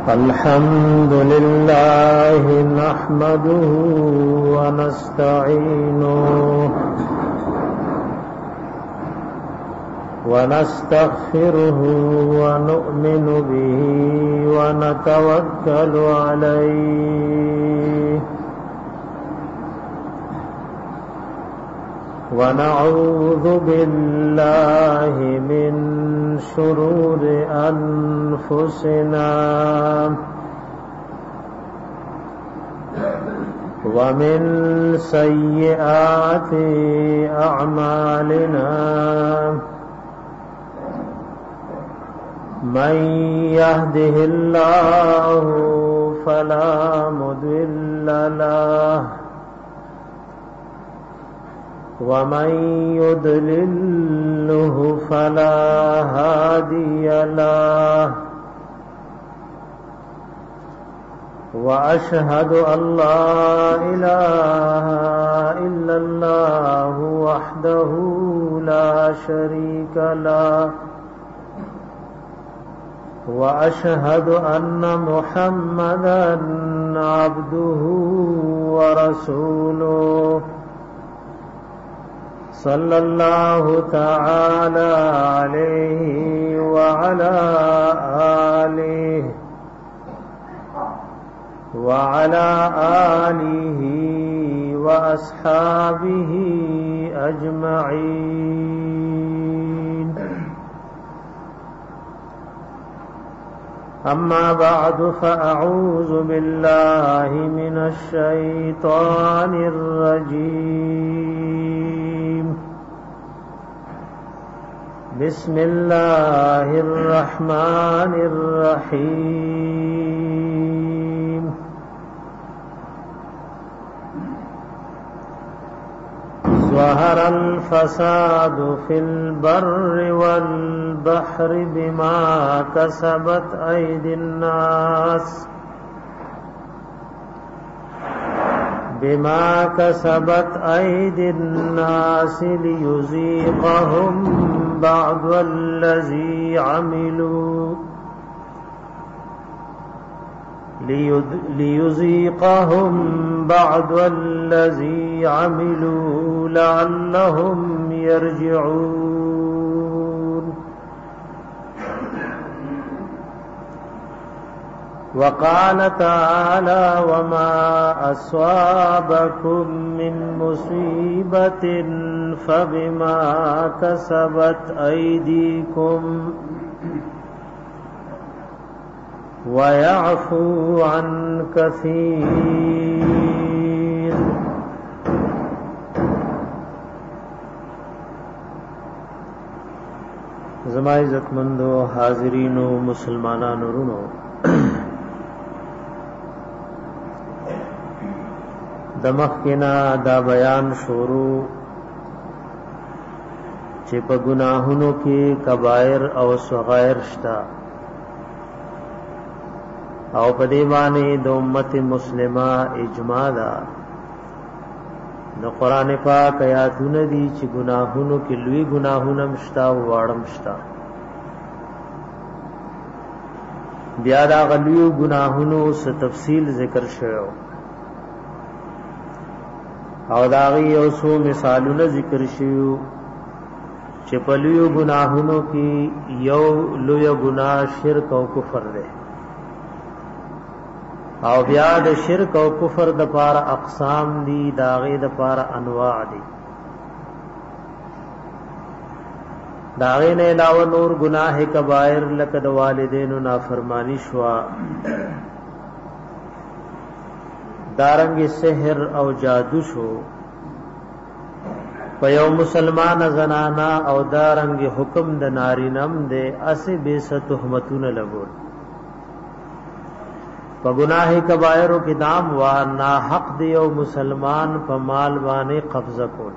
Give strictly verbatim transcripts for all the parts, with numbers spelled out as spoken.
الحمد لله نحمده ونستعينه ونستغفره ونؤمن به ونتوكل عليه ونعوذ بالله من شرور أنفسنا ومن سيئات أعمالنا من يهده الله فلا مضل له ومن يضلله فلا هادي له وأشهد أن لا إله إلا الله وحده لا شريك له وأشهد أن محمدا عبده ورسوله صلى الله تعالى عليه وعلى آله وعلى آله وأصحابه أجمعين. أما بعد فأعوذ بالله من الشيطان الرجيم. بسم الله الرحمن الرحيم. ظهر الفساد في البر والبحر بما كسبت أيدي الناس بما كسبت أيدي الناس ليذيقهم بعض الذي عملوا ليذيقهم بعض الذي عملوا لعلهم يرجعون. وقال تعالى وما أصابكم من مصيبة فبما كسبت أيديكم ويعفو عن كثير. زما عزتمندو حاضرینو مسلمانانو رونو، دمخ کنا دا بیان شروع چې په گناهونو کې کبائر او صغائر شتا او په دې باندې د امت مسلمه اجماع ده. د قران پاک آیاتونه دي چې گناهونو کې لوی گناهونه مشتا او واړه مشتا. بیا دا غلیو گناهونو څخه تفصیل ذکر شوی او دا غي او سو مثالونه ذکر شیو چې په لوی گناهونو کې یو لوی گناه شرک او کفر ده او بیا د شرک او کفر د پاره اقسام دي، داغه د پاره انواع دي. داغه نه علاوه نور گناہ کبائر لکه د والدینو نافرمانی شوا، دارنګ سحر او جادو شو په یو مسلمان زنانا او دارنګ حکم د نارینم دے اسی بے تهمتونه لګول. په گناہ کبائر کې دام وا نا حق دی او مسلمان په مال باندې قبضه کول.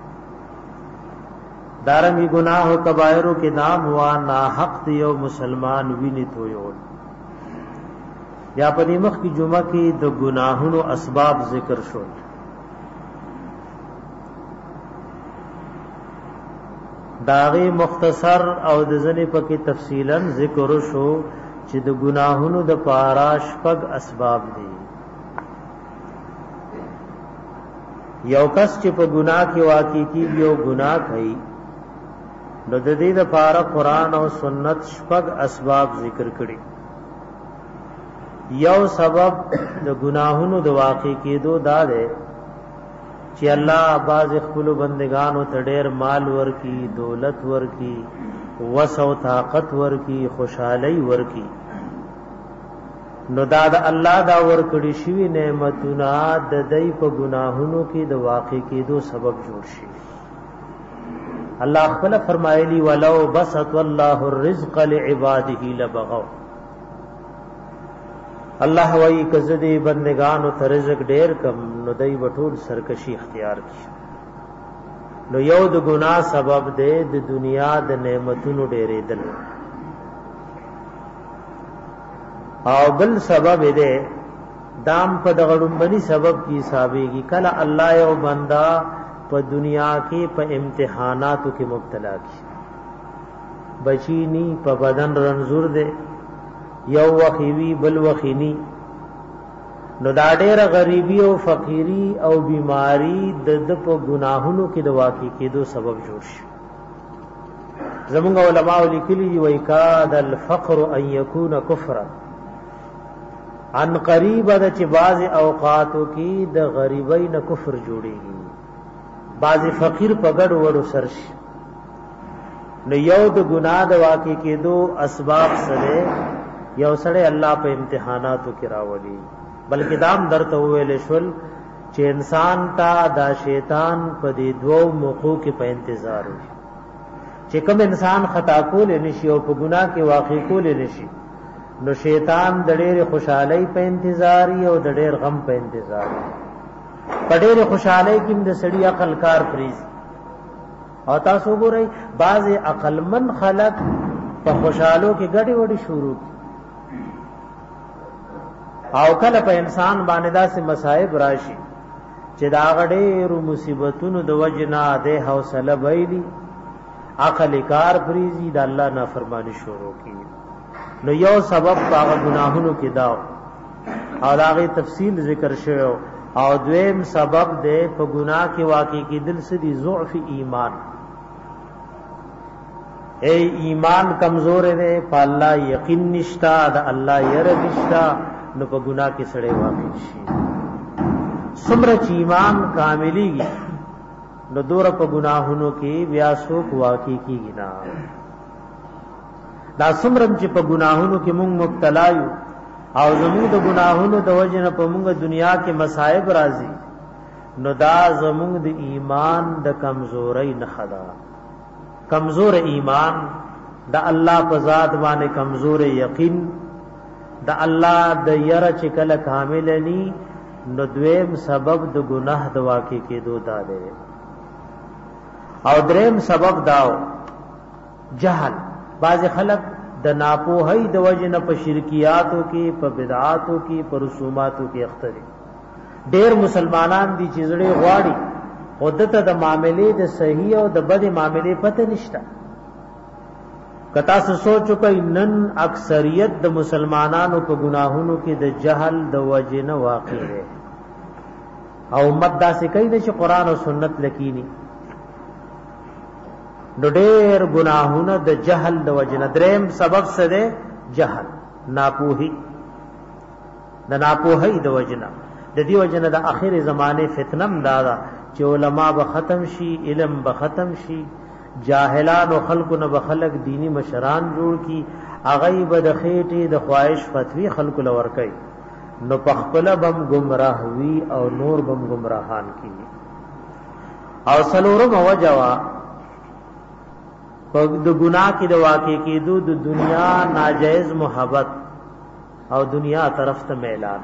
دارنګ گناہ کبائر کې دام وا نا حق دی او مسلمان ویني تویول. یا په دې مخ کی جمعه کې د گناهونو اسباب ذکر شول. داغي مختصر او د ځنې پکې تفصیلا ذکر شو چې د ګناهونو د پاراش پګ اسباب دي. یو کس چې په ګناه کې واقع کیږي او ګناه کوي نو د دې لپاره قرآن او سنت شپږ اسباب ذکر کړي. یو سبب د ګناهونو د واقع کېدو دا ده چې الله باز خپل بندگانو ته ډېر مال ورکی، دولت ورکی، وس او طاقت ورکی، خوشحالي ورکی. نو دا د الله دا ورکړي شوی نعمتونه د دې په ګناهونو کې د واقع کېدو سبب جوړ شي. الله خپل فرمایلی ولو بسط الله الرزق لعباده لبغوا. الله وایي کزه دې بندگانو ته رزق ډېر کم نو دای وټول سرکشي اختیار کړي. نو یو د ګناه سبب دی د دنیا د نعمتونو ډېرېدل، او بل سبب دی دام په دغړمبني سبب کی حسابېږي. کله الله یو بندا په دنیا کې په امتحاناتو کې مبتلا کی، بچینی په بدن رنزور دی، یو وخیوی بل وخینی، نو دا ډېر غریبی او فقیری او بیماری د د په ګناهونو کې د واقع کېدو سبب جوړ شي. زمونږ علماء لیکلي وای کاد الفقر ان یکون کفرا. ان قریب د چې بعض اوقاتو کې د غریبۍ نه کفر جوړيږي، بعض فقیر په ګډ وړو سرش. نو یو د ګناه د واقع کېدو اسباب سره یو سره الله په امتحاناتو کې راولي، بلکې دام درته ویل شول چې انسان ته دا شیطان په دې دوو موقعو کې په انتظار وي چې کوم انسان خطا کول نشي او په ګناه کې واقع کول نشي، نو شیطان د ډېر خوشحالۍ په انتظار او د ډېر غم په انتظار. په ډېر خوشحالۍ کې د سړي عقل کار پریز، او تاسو ګورئ بعض عقلمن خلک په خوشحالو کې ګډي وډي شروع کی، او کله په انسان باندې داسې مصائب راشي چې دا غډېرو مصیبتونو د وجنا د حوصله ویلي عقل کار پریزي د الله نافرمانی شروع کی. نو یو سبب هغه گناهونو کې دا او هغه تفصیل ذکر شوی، او دویم سبب دی په گناه کې واقع کېدل سدي ضعف ایمان. اے ایمان کمزور دی، په الله یقین نشتا، د الله یره نشتا، نو په گناه کې سړی واقع شي. څومره چې ایمان کاملیږي نو دور په گناهونو کې بیا څوک واقع کیږي نه. دا څومره چې په گناهونو کې مونږ مبتلا یو او زموږ د گناهونو د وجه نه په مونږ دنیا کې مصائب راځي، نو دا زموږ د ایمان د کمزورۍ نښه ده. کمزور ایمان د الله په ذات باندې کمزور یقین، د الله د یره چې کله کامل ني، نو دویم سبب د گناه د واقع کېدو دا دی. او دریم سبب داو جهل. بعض خلق د ناپوهی د وجه نه په شرکیاتو کې، په بدعاتو کې، په رسوماتو کې اخته دي. ډېر مسلمانان دي چې زړه غواړي خودته د معاملې د صحیح او د بد معاملې پته نشته. کتا سو سوچو کوي نن اکثریت د مسلمانانو په گناهونو کې د جهل د وجه نه واقع دي، او امت داسې کوي چې قرآن او سنت لکینی. نو ډېر گناهونه د جهل د وجنه. دریم سبب څه دی؟ جهل، ناپوهی. د ناپوهی د وجنه د دې وجنه د اخر زمانه فتنم دادا چې علما به ختم شي، علم به ختم شي، جاهلان او خلقو نه به خلق دینی مشران جوړ کی، اغه به د خېټې د خواهش فتوی خلقو لور کوي، نو پخپل بم گمراه وی او نور بم گمراهان کی. او سلورم وجوا د گناہ کی د واقع کېدو د دنیا ناجائز محبت او دنیا طرف ته میلان.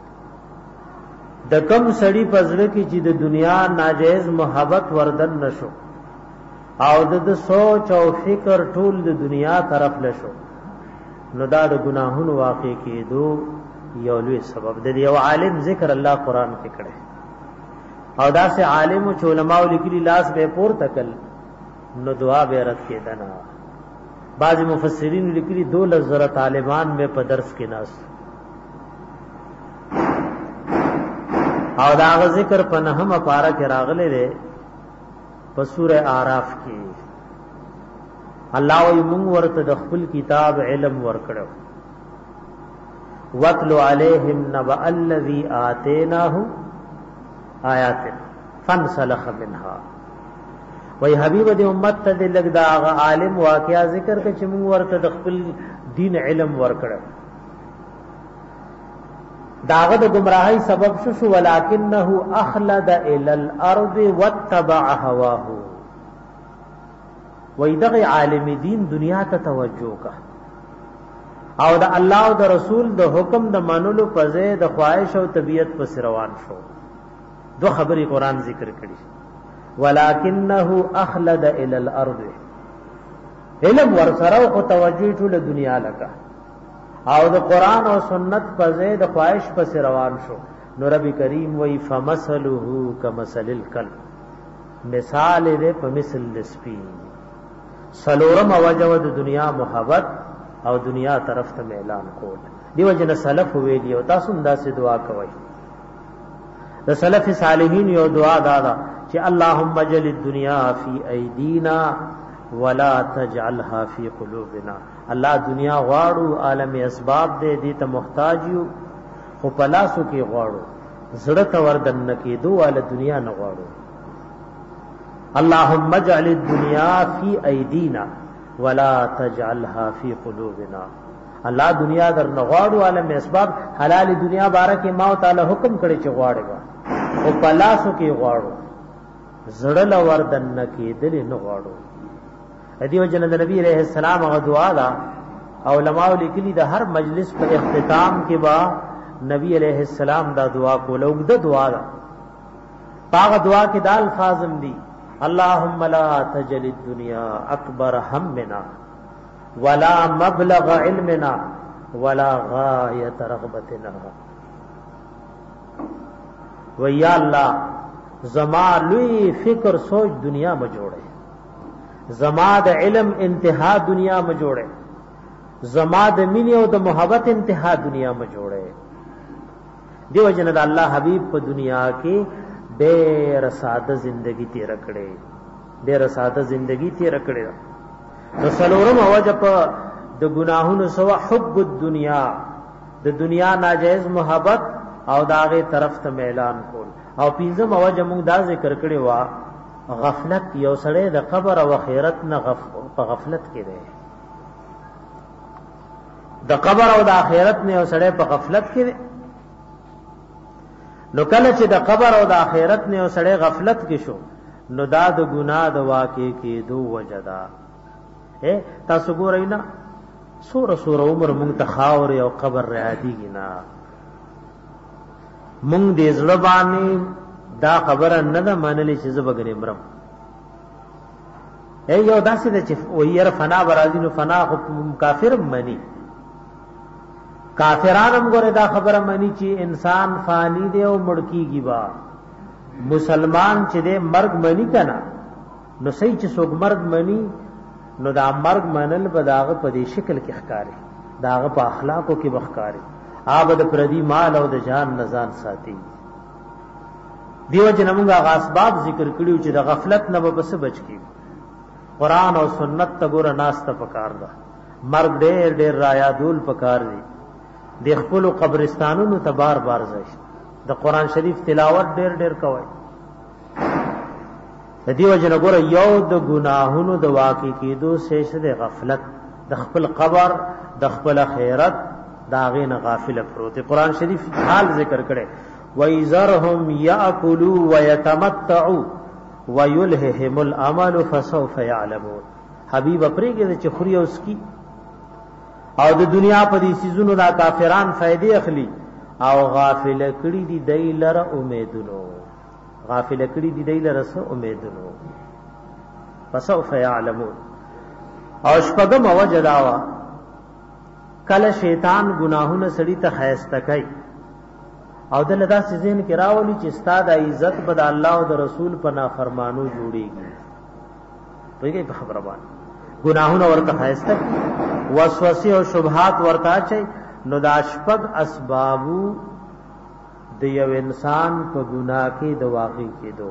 د کم سړی پزړه کې چې د دنیا ناجائز محبت وردن نشو او د سوچ او فکر ټول د دنیا طرف لشو، نو دا د گناهونو واقع کېدو یو لوی سبب دی. یو عالم ذکر الله قرآن کې کړي، او دا سه عالم او علماء لیکلي لاس به پور تکل نو دعا به رد کېدنه. بعض مفسرین لیکلي دولس زره طالبان میں په درس کې ناس او دا ذکر په نهمه پارا کې راغله ده په سوره اعراف کې الله وی مونږ ورته د خپل کتاب علم ورکړو وَاتْلُ عَلَيْهِمْ نَبَأَ الَّذِي آتَيْنَاهُ آیَاتٍ فَانْسَلَخَ مِنْهَا وای حبیب دې امت ته لګ دا عالم واقعا ذکر کې چې موږ ورته د خپل دین علم ورکړ داغه د گمراهی سبب شو شو ولکنه اخلد الى الارض واتبع هواه وای دغه عالم دین دنیا ته توجه کا او د الله او د رسول د حکم د منلو په ځای د خواهش او طبیعت په روان شو دو خبرې قران ذکر کړي ولکنه اخلد الى الارض علم ورسره او توجه ټول دنیا لگا او د قران او سنت په ځای د خواهش په روان شو نو رب کریم وی فمثله کمثل الکلب مثال دې په مثل لسپی سلورم وجو د دنیا محبت او دنیا طرف ته اعلان کول دیو جن سلف ویلی او تاسو انداسه دعا کوئ د سلف صالحین یو دعا دادا چې اللهم اجعل الدنيا في ايدينا ولا تجعلها في قلوبنا الله دنیا غواړو عالم اسباب دې دې ته محتاج یو خو پلاسو کې غواړو زړه ته وردن کې دوه ال دنیا نه غواړو اللهم اجعل الدنيا في ايدينا ولا تجعلها في قلوبنا الله دنیا در نه غواړو عالم اسباب حلال دنیا بارکه ما تعالی حکم کړی چې غواړي او پلاسو کې غواړو زړه لوردن کې دل نه غواړو ادیو جن نبی علیہ السلام غ دعا دا علماء لیکلي د هر مجلس په اختتام کې با نبی علیہ السلام دا دعا کوله او د دعا دا پاغه دعا کې د الفاظ دي اللهم لا تجل الدنيا اکبر همنا ولا مبلغ علمنا ولا غایت رغبتنا و یا الله زما لوی فکر سوچ دنیا میں جوڑے زما د علم انتہا دنیا میں جوڑے زما د مینه او د محبت انتہا دنیا میں جوڑے دیو جن د الله حبیب په دنیا کې ډېر ساده زندگی تیر کړې ډېر ساده زندگی تیر کړې نو سلورم اوجه په د ګناهونو سوا حب الدنیا د دنیا ناجائز محبت او داغه طرف ته اعلان کول او پینځم اوجه موږ دا ذکر کړی وا غفلت یو سړی د قبر او آخرت نه غف په غفلت کې دی د قبر او د آخرت نه یو سړی په غفلت کې دی نو کله چې د قبر او د آخرت نه یو سړی غفلت کې شو نو دا د ګناه د واقع کې دو وجدا اے تاسو ګورئ نه سور سور عمر مونږ ته خاور او قبر رعادیږي نه مونږ دې زړه باندې دا خبره نه ده منلې چې زبګنې مرم اے یو داسې د چې وير فنا برازي نو فنا خو کافر مني کافرانم ګوره دا خبره مني چې انسان فانی دی او مړکیږي با مسلمان چې دې مرګ مني کنا نو صحیح چې څوک مرګ مني نو دا مرګ منل به داغه په دې شکل کې ښکاری داغه په اخلاقو کې بخکاری آبد پردی مال او د جان نزان ساتي دیو جن موږ غاسباب ذکر کړیو چې د غفلت نه به بس بچ کی قران او سنت ته ګور ناس ته پکار ده مرګ ډېر ډېر را یادول پکار دي د خپل قبرستانونو ته بار بار ځي د قران شریف تلاوت ډېر ډېر کوي د دیو جن ګور یو د ګناهونو د واقع کېدو سیش د غفلت د خپل قبر د خپل خیرت داغه نه غافل پروت قران شریف حال ذکر کړي وَيَذَرْهُمْ يَأْكُلُوا وَيَتَمَتَّعُوا وَيُلْهِهِمُ الْأَمَلُ فَسَوْفَ يَعْلَمُونَ حبیب پرېږي چې خوري اوس کی او د دنیا په دې سيزونو دا کافران فائدې اخلي او غافل کړي دي دای لره امیدونو غافل کړي دي دای لره سو امیدونو فسوف يعلمون او شپږم وجداوا کله شیطان گناهونه سړی ته خیسته کوي او دل دا سيزين کې راولي چې استاد عزت بد الله او د رسول په نافرمانو جوړيږي په دې په خبره باندې گناہونه ورته خایسته وسوسه او شبهات ورته چي نو دا شپږ اسبابو د یو انسان په ګناه کې د واقع کېدو.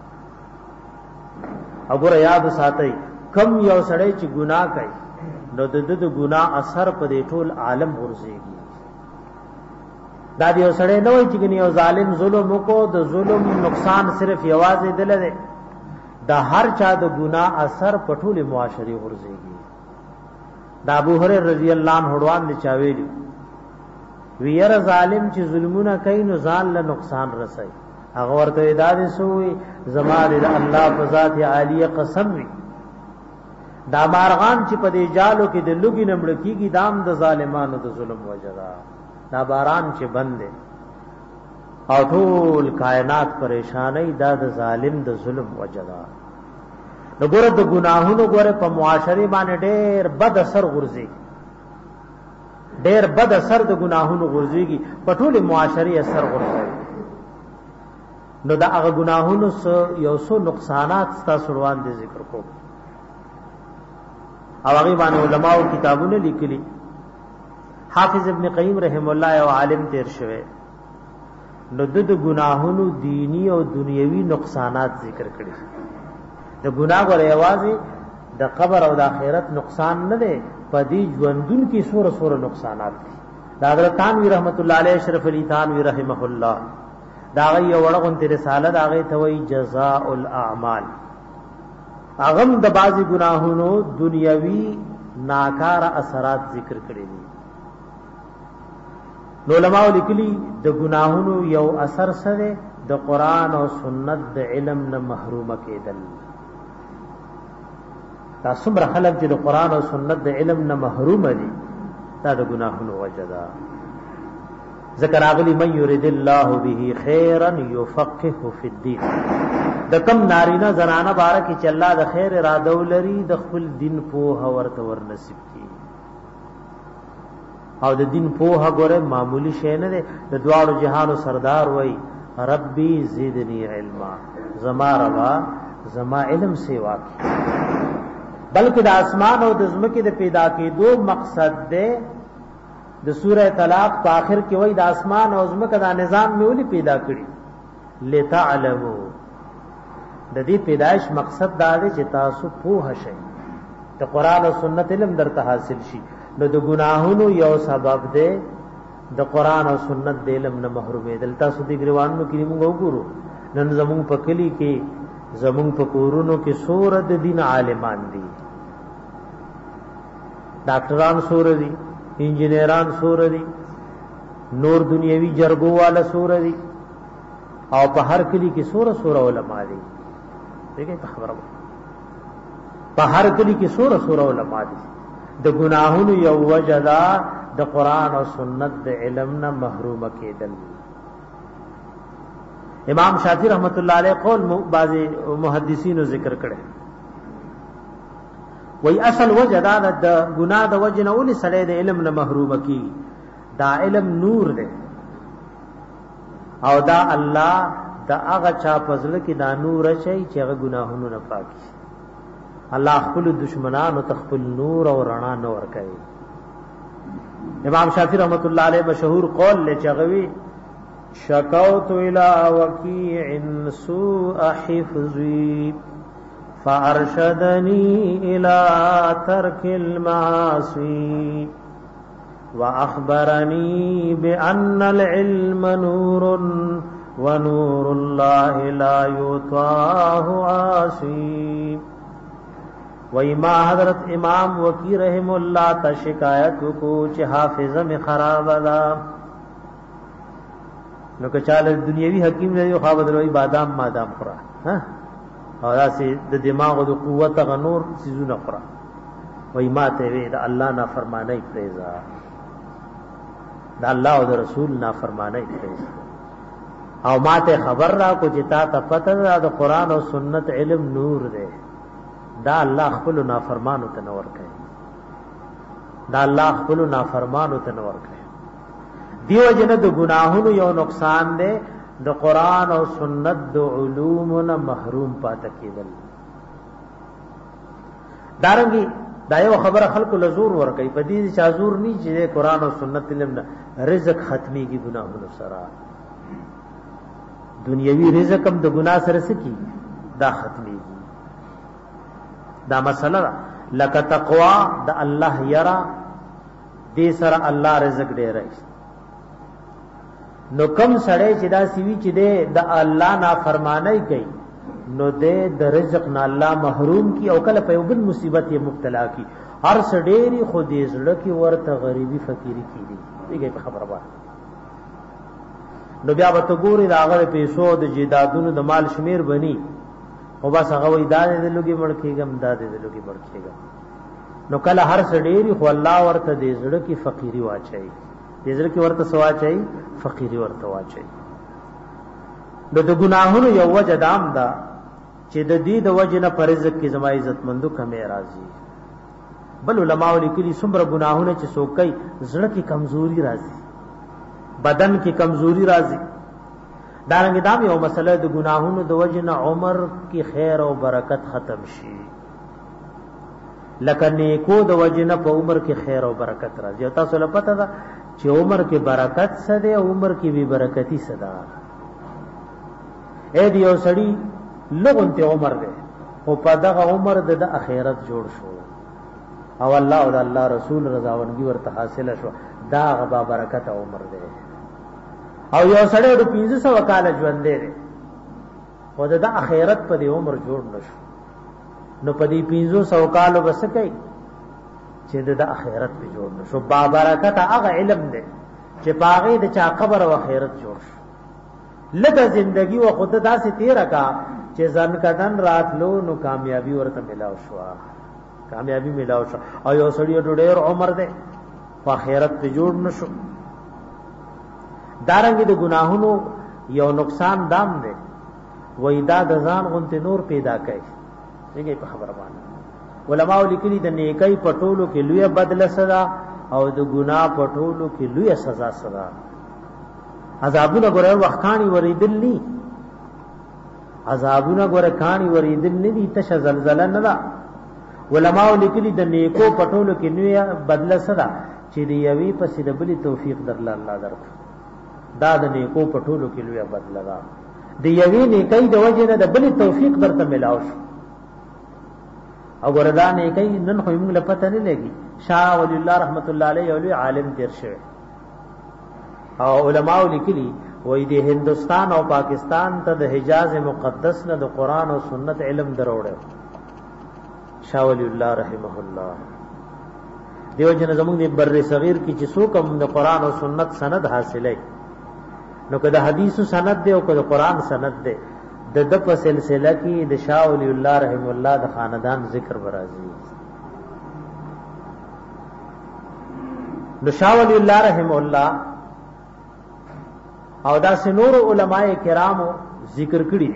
وګوره یاد ساتئ کم یو سړی چې ګناه کوي نو د د ګناه اثر په دې ټول عالم ورځيږي. دا دی یو سړی نه وای چې ګنې یو ظالم ظلم وکړو د ظلم نقصان صرف یوازې دل دی دا هر چا د ګناه اثر په ټول معاشري ورځيږي. دا ابو هريره رضی الله عنه روان دي چاویلی ویر ظالم چې ظلمونه کوي نو ځان له نقصان رسي هغه ورته ادارې سوې زماره الله په ذات عالیه قسم وي دا مارغان چې په دې جالو کې د لوګي نمړ کیږي دام د ظالمانو د ظلم وجدا دا باران چې بندې او ټول کائنات پریشانای دا د ظالم د ظلم وجدا. نو ګوره د ګناهونو ګوره په معاشري باندې ډېر بد اثر غورځي ډېر بد اثر د ګناهونو غورځيږي په ټول معاشري اثر غورځي. نو دا هغه ګناهونو سو یو څو نقصانات تاسو روان دي ذکر کوم او هغه باندې علماء کتابونه لیکلي. حافظ ابن قیم رحم الله او عالم تیر شوه نو د ګناهونو دینی او دنیوي نقصانات ذکر کړي. د ګناه غره یوازې د قبر او د آخرت نقصان نه دی پدې ژوندون کې سور سور نقصانات دي. دا حضرت تانوی رحمت الله علیه اشرف علی تانوی رحمه الله دا غي وړغون تیر رساله دا غي توي جزاء الاعمال اغم د بازي ګناهونو دنیوي ناکار اثرات ذکر کړي دي. نو علماء لیکلي د ګناهونو یو اثر سره د قران او سنت د علم نه محروم کېدل. دا څومره خلک چې د قران او سنت د علم نه محروم دي دا د ګناهونو وجدا. ذکر اغلی من یرید الله به خیرا یفقهه فی الدین د کم نارینه زنانه بارک چې الله د خیر اراده ولري د خپل دین په ورته ور نصیب کی او د دین په هغه معمولی شی نه ده. د دوالو جهانو سردار وای ربی زیدنی علما زما روا زما علم سیوا کی بلکې د اسمان او د زمکه د پیدا کېدو مقصد ده. د سوره طلاق په اخر کې وای د اسمان او زمکه دا نظام میولي پیدا کړی لتعلموا د دې پیدائش مقصد دا دی چې تاسو پوه شئ د قران او سنت علم درته حاصل شي. نو د ګناهونو یو سبب دی د قران او سنت د علم نه محرومې دل. تاسو دې ګریوانو کې موږ وګورو نن زمون په کلی کې زمون په کورونو کې سور د دین عالمان دي ډاکټران سور دي انجینران سور دي نور دنیوي جرګو والا سور دي او په هر کلی کې سور سور علماء دي. دغه خبره په هر کلی کې سور سور علماء دي. د ګناهونو یو وجدا د قران او سنت د علم نه محروم کېدل. امام شافعی رحمت الله علیه قول بعضی محدثینو ذکر کړي وای اصل وجدا د ګناه د وجنه ولې سړی د علم نه محروم کی. دا علم نور دی او دا الله دا هغه چا فضل کې دا نور شي چې هغه ګناهونو نه پاکي. الله خپل دشمنانو تخپل نور او رڼا نور کوي. امام شافعی رحمت الله علیه مشهور قول لچغوی شکوت الى وکیع سوء حفظی فارشدنی الى ترک المعاصی واخبرنی بان العلم نور ونور الله لا یطاع عاصی. وای ما حضرت امام وکی رحم الله تا شکایت کو چې حافظه می خراب ده نو که چاله دنیوي حکیم نه یو خو بدلوي بادام مادام خورا ها او داسې د دماغ او د قوت غنور سيزونه خورا. وای ما ته وی دا الله نه فرمانه پریزا دا الله او د رسول نه فرمانه پریزا او ما ته خبر را کو چې تا ته پته ده د قران او سنت علم نور ده دا الله خپل نافرمانو ته نور کوي. دا الله خپل نافرمانو ته نور کوي. دیو جن د گناهونو یو نقصان ده د قران او سنت د علوم نه محروم پات کېدل. دارنګي دا یو خبره خلکو لزور ور کوي په دې چې زور نه چې قرآن او سنت علم نه رزق ختمي کی ګناهونو سره دنیوي رزق هم د ګناه سره سکی دا ختمي دا مسله لکه تقوا د الله یرا دې سره الله رزق ډېر نو کم سړی چې دا سیوی چې دې د الله نافرمانی کوي نو دې د رزق نه الله محروم کی او کله په یو بل مصیبت یې مبتلا کی هر سړی خو دې زړه کې ورته غریبي فقيري کیږي دغه په خبره وایي نو بیا به ته ګوري دا هغه پیسو د جیدادونو د مال شمیر بني او بس هغه وې دا دې لږی مړ کېږم دا دې لږی مړ کېږم نو کله هر سړی خو الله ورته دې زړه کې فقيري واچي دې زړه کې ورته سوا چي فقيري ورته واچي نو د ګناهونو یو وجه دام دا چې د دې د وجه نه پرزق کې زما عزت مندو کمې راځي بل علماء لیکلي څومره ګناهونه چې څوکۍ زړه کې کمزوري راځي بدن کې کمزوري راځي دارنګ دا یو مسله د ګناهونو د وجه نه عمر کې خیر او برکت ختم شي لکه نیکو د وجه نه په عمر کې خیر او برکت راځي او تاسو له پته ده چې عمر کې برکت څه ده او عمر کې بي برکتی څه ده اې دی یو سړی لغونته عمر ده او په دغه عمر د اخرت جوړ شو او الله او الله رسول رضاونګي ورته حاصله شو دا غبا برکت عمر ده او یو سړی د پنځه سوه کال ژوند دی او د اخرت په دې عمر جوړ نشو نو په دې پنځه سوه کال وبس کوي چې د اخرت په جوړ نشو با برکت هغه علم دی چې باغې د چا قبر او اخرت جوړ شو لږه زندگی او خود داسې تیر کا چې ځن کدن راتلو نو کامیابی ورته ملاو شو کامیابی ملاو شو او یو سړی ډېر عمر دی په اخرت په جوړ نشو دارنګ د گناهونو یو نقصان دام دی وېدا د ځان غونته نور پیدا کوي څنګه په خبره باندې علماء لیکلي د نیکۍ پټولو کې لوی بدله سزا او د ګناه پټولو کې لوی سزا سزا عذابونه ګره وختانی وریدل ني عذابونه ګره کانی وریدل نه دي تش زلزلہ نه دا علماء لیکلي د نیکو پټولو کې لوی بدله سزا چې دی یوي پسې د بلی توفیق درل الله درکو دا د نیکو پټولو کې لوی بدله ده د یوی نیکۍ د وجه نه د بل توفیق درته ملاو شو او وردا نیکۍ نن خو موږ له پته نه لګي شاه ولی الله رحمت الله علیه او عالم تیر شوی او علماء لیکلي وې د هندستان او پاکستان ته د حجاز مقدس نه د قران او سنت علم دروړ شاه ولی الله رحمه الله دیو جن زموږ د بر صغیر کې چې څوک هم د قران او سنت سند حاصلای نو کده حدیث سند دی او کده قران سند دی د د په سلسله کې د شاه ولی الله رحم الله د خاندان ذکر برازي د شاه ولی الله رحم الله او دا سنور علماء کرامو ذکر کړي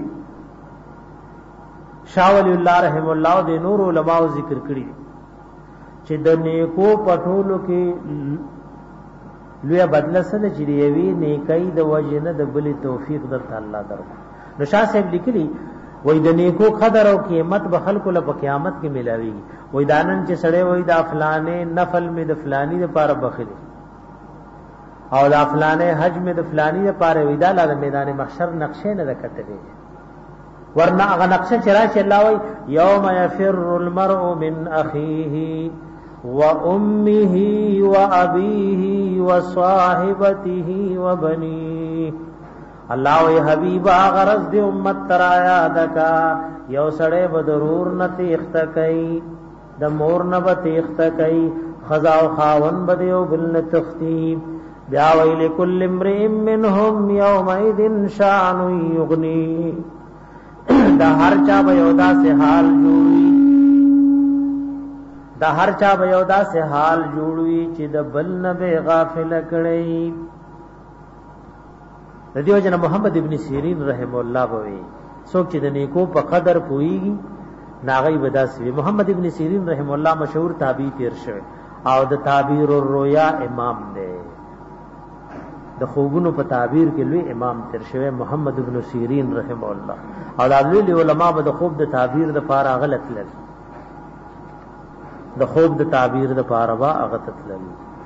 شاه ولی الله رحم الله د نور علماء ذکر کړي چې د نیکو پټولو کې لوی بدله سره چې دی نیکای د وجنه د بلی توفیق درته الله درکو نو شاه صاحب لیکلی وای د نیکو قدر او قیمت به خلکو له قیامت کې ملاويږي وای دانن چې سړی وای د فلانه نفل می د فلانی لپاره بخلی او د فلانه حج می د فلانی لپاره وای دا له میدان محشر نقشې نه کتلې ورنه هغه نقشه چې راشي الله وای یوم یفر المرء من اخیه وَأُمِّهِ وَأَبِيهِ وَصَاحِبَتِهِ وَبَنِيهِ الله وی حبیبا غرض دی امت ترایا دکا یو سړی به ضرور نه تیخت کوي د مور نه به تیخت کوي خزا او خاون به یو بل نه تختیب بیا ویل کل امرئ منهم یومئذ شان یغنی دا هر چا به یو داسې حال جوړي دا هر چا به یو داسې حال جوړوي چې د بل نه به غافل کړي د دیو جن محمد ابن سیرین رحم الله بوي څوک چې د نیکو په قدر پويږي ناغي بداسي محمد ابن سیرین رحم الله مشهور تابعی تیر شوی او د تعبیر الرؤیا امام دی د خوبونو په تعبیر کې لوی امام تیر شوی محمد ابن سیرین رحم الله او د لوی علماء به د خوب د تعبیر د پاره غلط لري د خوب د تعبیر د پاره وا هغه تتلل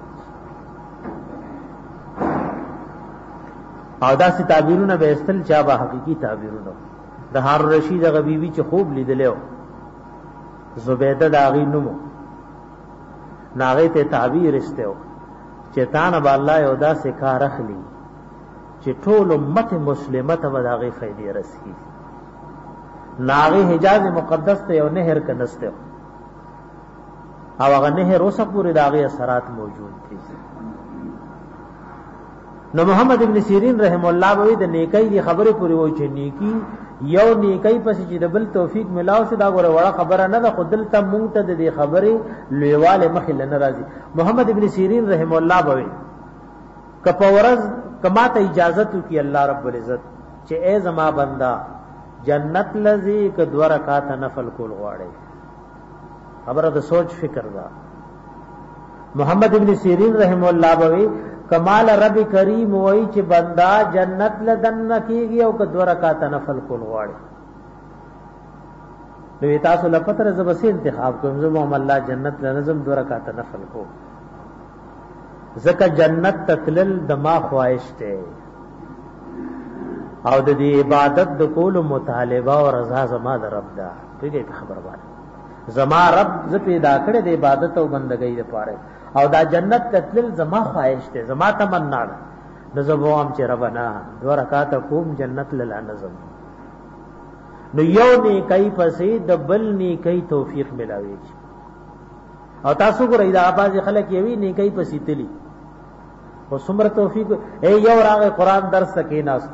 او داسې تعبیرونه به استل چا به حقيقي تعبیرونه د هارون رشید غبیبی چې خوب لیدلو زبیده داغي نومو ناغه ته تعبیر استو چې تانه به الله یو داسې کار اخلي چې ټول امت مسلمه ته وداغي فائدې رسي ناغه حجاز مقدس ته یو نهر کنسته او هغه نهر اوسه پوری داغي اثرات موجود دي نو محمد ابن سیرین رحم الله وی د نیکي دی خبره پوری وای چې نیکی یو نیکي پس چې د بل توفیق ملاو سي دا غره وړه خبره نه ده خودل ته مونږ ته د خبره لویواله مخې لنه راځي محمد ابن سیرین رحم الله وی کپورز کما ته اجازه تو کی الله رب العزت چې اے زما بندا جنت لذي ک دو رکعات نفل کول غواړي خبره د سوچ فکر دا محمد ابن سیرین رحم الله وی کمال رب کریم وای چې بندا جنت لدن کیږي او که دو رکعات نفل کول غواړي نو تاسو لپاره زبسه انتخاب کوم زه محمد الله جنت لنظم دو رکعات نفل کو زکه جنت تتلل دما خواهش ته او د دې عبادت د کول مطالبه او رضا زما د رب دا دې خبر وایي زما رب ز پیدا کړې د عبادت او بندګۍ لپاره او دا جنت تتلل زما خواهش ته زما تمنا ده نزبوام چې ربنا دو رکعات کوم جنت للا نظم نو یو نه کای پسې د بل نه کای توفیق ملاوي او تاسو ګورئ دا باز خلک یوي نه کای پسې تلی او څومره توفیق اے یو راغه قران درس کې ناس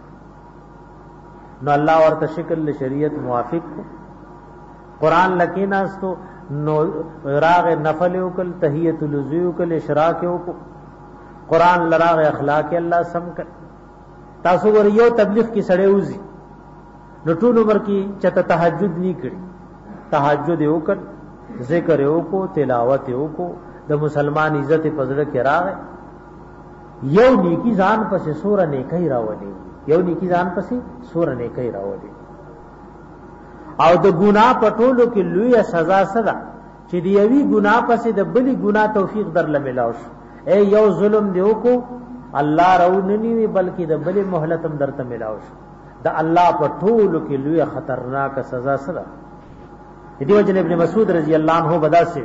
نو الله ورته شکل شریعت موافق قران لکی ناس تو نو راغ نفل وکل تحیت الوضو وکل اشراق وکل قران لراغ اخلاق الله سم کړ تاسو ور یو تبلیغ کی سړی وزي نو ټول عمر کی چته تهجد نی کړي تهجد وکړ ذکر وکړو تلاوت وکړو د مسلمان عزت پزړه کې راغ یو نیکی ځان پسې سور نه کوي راوړي یو نیکی ځان پسې سور نه کوي راوړي او د ګناه پټولو کې لوی سزا صدا چې دی یوي ګناه پسې د بلی ګناه توفیق در لملاو شو اے یو ظلم دیو کو الله روننی وی بلکې د بلی مهلت هم درته ملاو شو د الله پټولو کې لوی خطرناک سزا صدا دیو جن ابن مسعود رضی الله عنه بداسي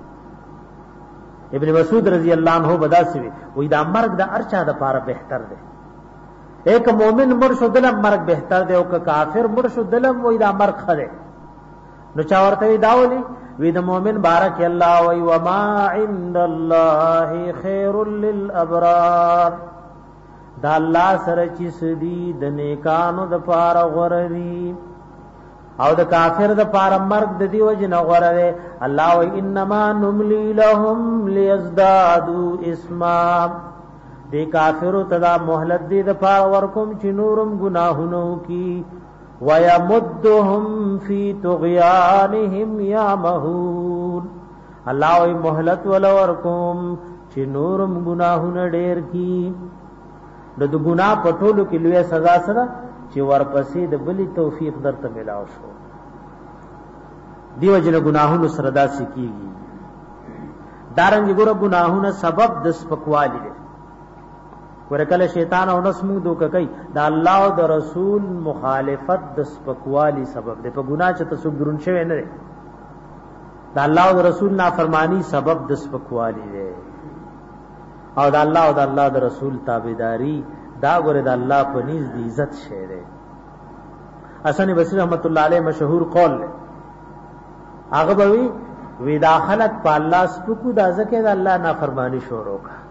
ابن مسعود رضی الله عنه بداسي وی دا مرګ د ارچا د پاره بهتر دی ایک مومن مرشد دلم مرگ بہتر دے او که کافر مرشد دلم وی دا مرگ خدے نو چا ورته داولی وی دا مومن بارک اللہ وی وما عند اللہ خیر للابرار دا اللہ سره چې سدی د نیکانو د پاره غوړی او د کافر د پاره مرگ د دی وجه نه غوړی الله وی انما نملی لهم لیزدادوا اسما دی کافرو تدا مهلت دی د پاره ورکم چې نورم گناهونو کی ويمدهم فی طغیانهم یامهون الله وی مهلت ول ورکم چې نورم گناهونه ډیر کی د ګناه پټولو کې لوی سزا سره چې ورپسې د بلی توفیق درته ملاو شو دیو جن گناهونو سره داسې کیږي دارنګ ګور گناهونه سبب د سپکوالی دی ورکل شیطان او نس موږ دوک کوي دا الله او د رسول مخالفت د سپکوالی سبب دی په ګناه چې تاسو ګرون شوی نه دی دا الله او رسول نافرمانی سبب د سپکوالی دی او دا الله او د الله د رسول تابعداري دا ګوره د الله په نيز دی عزت شه دی حسن بصری رحمت الله علیه مشهور قول هغه به وی دا خلق په الله سپکو دا ځکه د الله نافرمانی شروع کا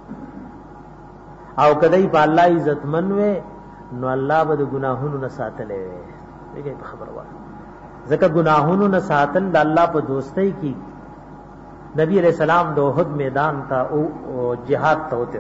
او کدی په الله عزت منوي نو الله به د ګناهونو نه ساتلې وي دغه خبر وای ځکه ګناهونو نه ساتل د الله په دوستۍ کې نبی علیہ السلام د احد میدان ته او جهاد ته وته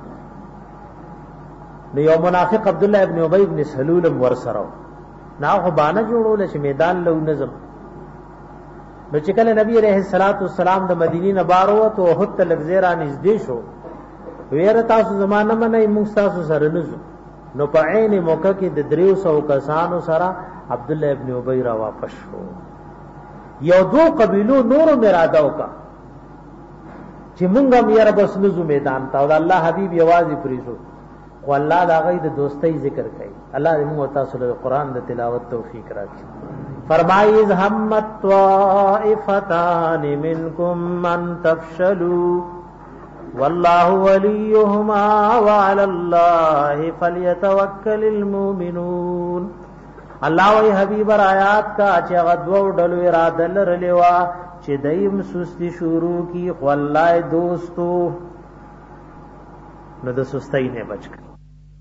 نو یو منافق عبد الله ابن ابي ابن سلول ورسره نا خو باندې جوړول چې میدان له نظم نو چې کله نبی علیہ الصلوۃ والسلام د مدینې نه بار وته احد ته لګزیرا نږدې شو ویره تاسو زمانہ منه موږ تاسو سره نزو نو په عین موقع کې د دریو سو کسانو سره عبد الله ابن ابي را واپس شو یو دو قبیلو نورو میراده وکا چې مونږ هم یې بس نزو میدان تا او الله حبیب یوازې پریزو او الله دا غي د دوستۍ ذکر کوي. الله دې موږ تاسو له قران د تلاوت توفیق راکړي. فرمایي اذ همت طائفتان منکم ان تفشلوا والله وليهما وعلى الله فليتوكل المؤمنون. الله وی حبیب آیات کا چې غدو ډلو اراده لرلی وا چې دیم سستی شروع کی خو الله دوستو نو د سستۍ نه بچ کړي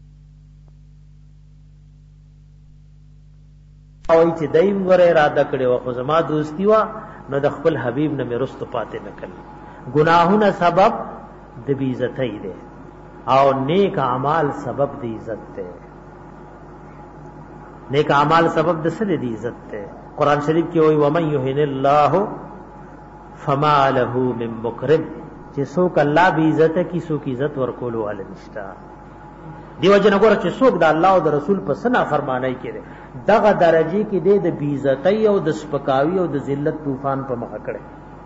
او چې دیم غره اراده کړي او خو زما دوستی وا نو د خپل حبیب نه مرستو پاتې نکړي. ګناهونه سبب د بی عزتۍ ده او نیک اعمال سبب د عزت ده. نیک اعمال سبب د سره دی عزت ته. قران شریف کې وایي ومن یهن الله فما له من مکرم چې څوک الله به عزت کی څوک عزت ورکولو ول نشتا. دیو جن وګوره چې څوک د الله او د رسول په سنا فرمانای کړي دغه درجه کې د بی عزتۍ او د سپکاوي او د ذلت طوفان په مخ کړي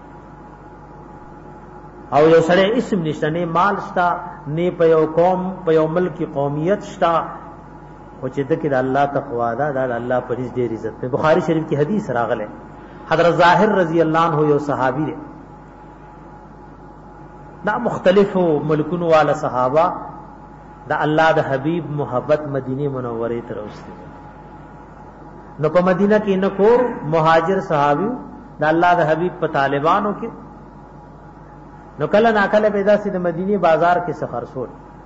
او یو سره اسم نشته نه مال شتا نه په یو قوم په یو ملک قومیت شتا او چې دغه د الله تقوا ده د الله پرېز ډېر عزت ده. بخاری شریف کی حدیث راغله حضرت ظاهر رضی الله عنه یو صحابي دی دا مختلفو ملکونو والا صحابه دا الله د حبیب محبت مدینه منوره ته راوستي. نو په مدینه کې نه کو مهاجر صحابي دا الله د حبیب په طالبانو کې نو کله ناکله پیدا سي د مدینه بازار کې سفر سول.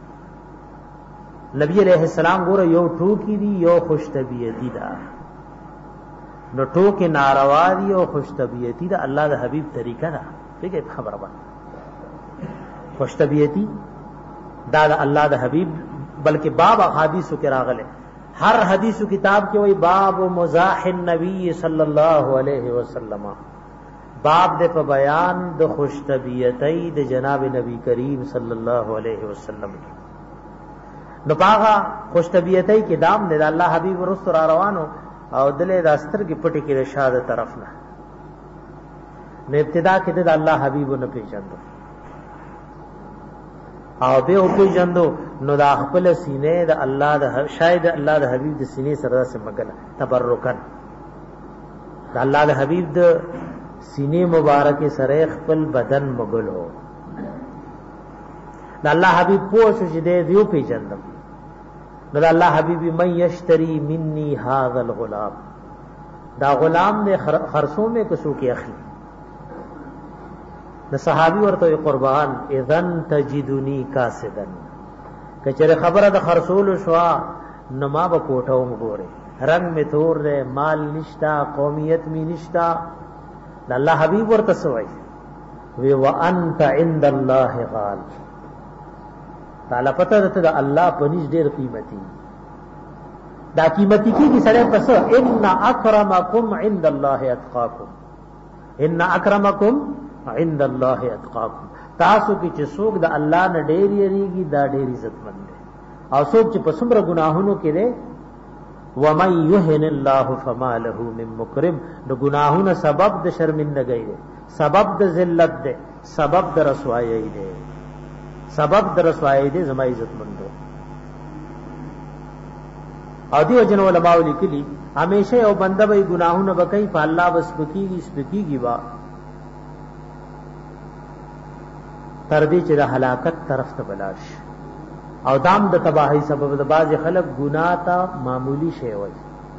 نبی علیہ السلام ګوره یو ټوکی دی یو خوش طبیعتی دا نو ټوکی ناروا دی او خوش طبیعتی دا الله د حبیب طریقہ دا ٹھیک خبره باندې خوش طبیعتی دا د الله د حبیب بلکہ باب احادیثو کې راغله ہر حدیثو کتاب کې وای باب مزاح النبی صلی الله علیه وسلم باب د په بیان د خوش طبیعتی د جناب نبی کریم صلی الله علیه وسلم نو پاغا خوش طبیعتی کې دام نه د الله حبیب رسول را روانو او دلې د استر کې پټي کې رشاد طرف نه نو ابتدا کې د الله حبیب نه پیژندو او به او پیژندو نو د خپل سینې د الله د شاید الله د حبیب د سینې سره سره مګل تبرکن د الله د حبیب د سینې مبارک سره خپل بدن مګل هو د الله حبیب پوښ چې دې دیو پیژندم نو د الله حبیب من یشتری مني هذا الغلام دا غلام نے خرصوں میں کسو کی اخلی نو صحابی ورته قربان اذن تجدنی کاسدن کچره خبره د خرصول شوا نو ما به کوټو مګوره رنگ می تور رے مال نشتا قومیت می نشتا د الله حبیب ورته سوای وی وانت عند الله غال تعالی پته ته د الله پنځ ډیر قیمتي دا قیمتي کی سره پس ان اکرمکم عند الله اتقاکم ان اکرمکم عند الله اتقاکم تاسو کی چې څوک د الله نه ډیر یریږي دا ډیر عزت مند دی او څوک چې په څومره ګناهونو کې دی ومن یهن الله فما له من مکرم د ګناهونو سبب د شرمندګۍ دی سبب د ذلت دی سبب د رسوایی دی سبب در رسوائی دے زما عزت مندو او دیو جن علماء لیکلی ہمیشہ او بندہ بھئی گناہوں نہ بکئی پا اللہ بس بکیگی سپکیگی با تردی چی دا حلاکت طرف تا بلاش او دام دا تباہی سبب دا باز خلق گناہ تا معمولی شے ہوئی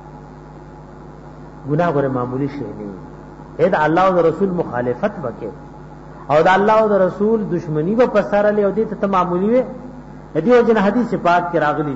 گناہ گورے معمولی شے نہیں اے دا اللہ و دا رسول مخالفت بکے او دا الله او دا رسول دشمنی به پساره له او دې ته معمولی وي دې او جن حدیث پاک کې راغلی